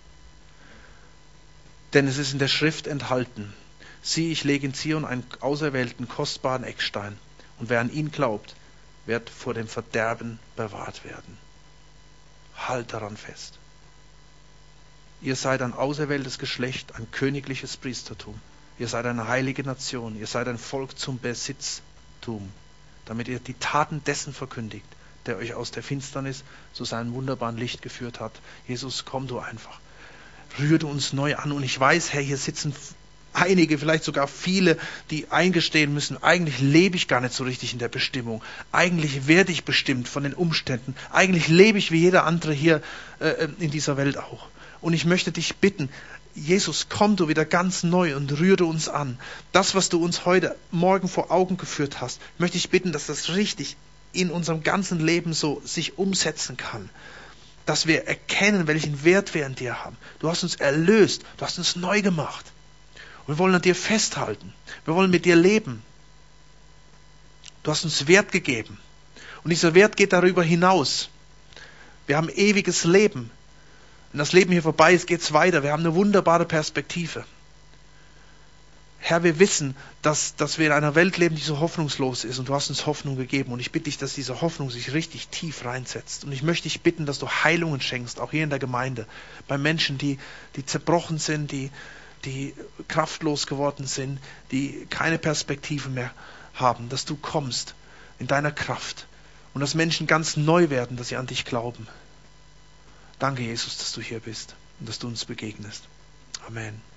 Denn es ist in der Schrift enthalten. Sieh, ich lege in Zion einen auserwählten, kostbaren Eckstein. Und wer an ihn glaubt, wird vor dem Verderben bewahrt werden. Halt daran fest. Ihr seid ein auserwähltes Geschlecht, ein königliches Priestertum. Ihr seid eine heilige Nation. Ihr seid ein Volk zum Besitztum, damit ihr die Taten dessen verkündigt, der euch aus der Finsternis zu seinem wunderbaren Licht geführt hat. Jesus, komm du einfach. Rühre du uns neu an. Und ich weiß, Herr, hier sitzen einige, vielleicht sogar viele, die eingestehen müssen, eigentlich lebe ich gar nicht so richtig in der Bestimmung. Eigentlich werde ich bestimmt von den Umständen. Eigentlich lebe ich wie jeder andere hier äh, in dieser Welt auch. Und ich möchte dich bitten, Jesus, komm du wieder ganz neu und rühre uns an. Das, was du uns heute Morgen vor Augen geführt hast, möchte ich bitten, dass das richtig in unserem ganzen Leben so sich umsetzen kann. Dass wir erkennen, welchen Wert wir an dir haben. Du hast uns erlöst, du hast uns neu gemacht. Und wir wollen an dir festhalten. Wir wollen mit dir leben. Du hast uns Wert gegeben. Und dieser Wert geht darüber hinaus. Wir haben ewiges Leben. Wenn das Leben hier vorbei ist, geht es weiter. Wir haben eine wunderbare Perspektive. Herr, wir wissen, dass, dass wir in einer Welt leben, die so hoffnungslos ist. Und du hast uns Hoffnung gegeben. Und ich bitte dich, dass diese Hoffnung sich richtig tief reinsetzt. Und ich möchte dich bitten, dass du Heilungen schenkst, auch hier in der Gemeinde. Bei Menschen, die, die zerbrochen sind, die, die kraftlos geworden sind, die keine Perspektive mehr haben, dass du kommst in deiner Kraft und dass Menschen ganz neu werden, dass sie an dich glauben. Danke, Jesus, dass du hier bist und dass du uns begegnest. Amen.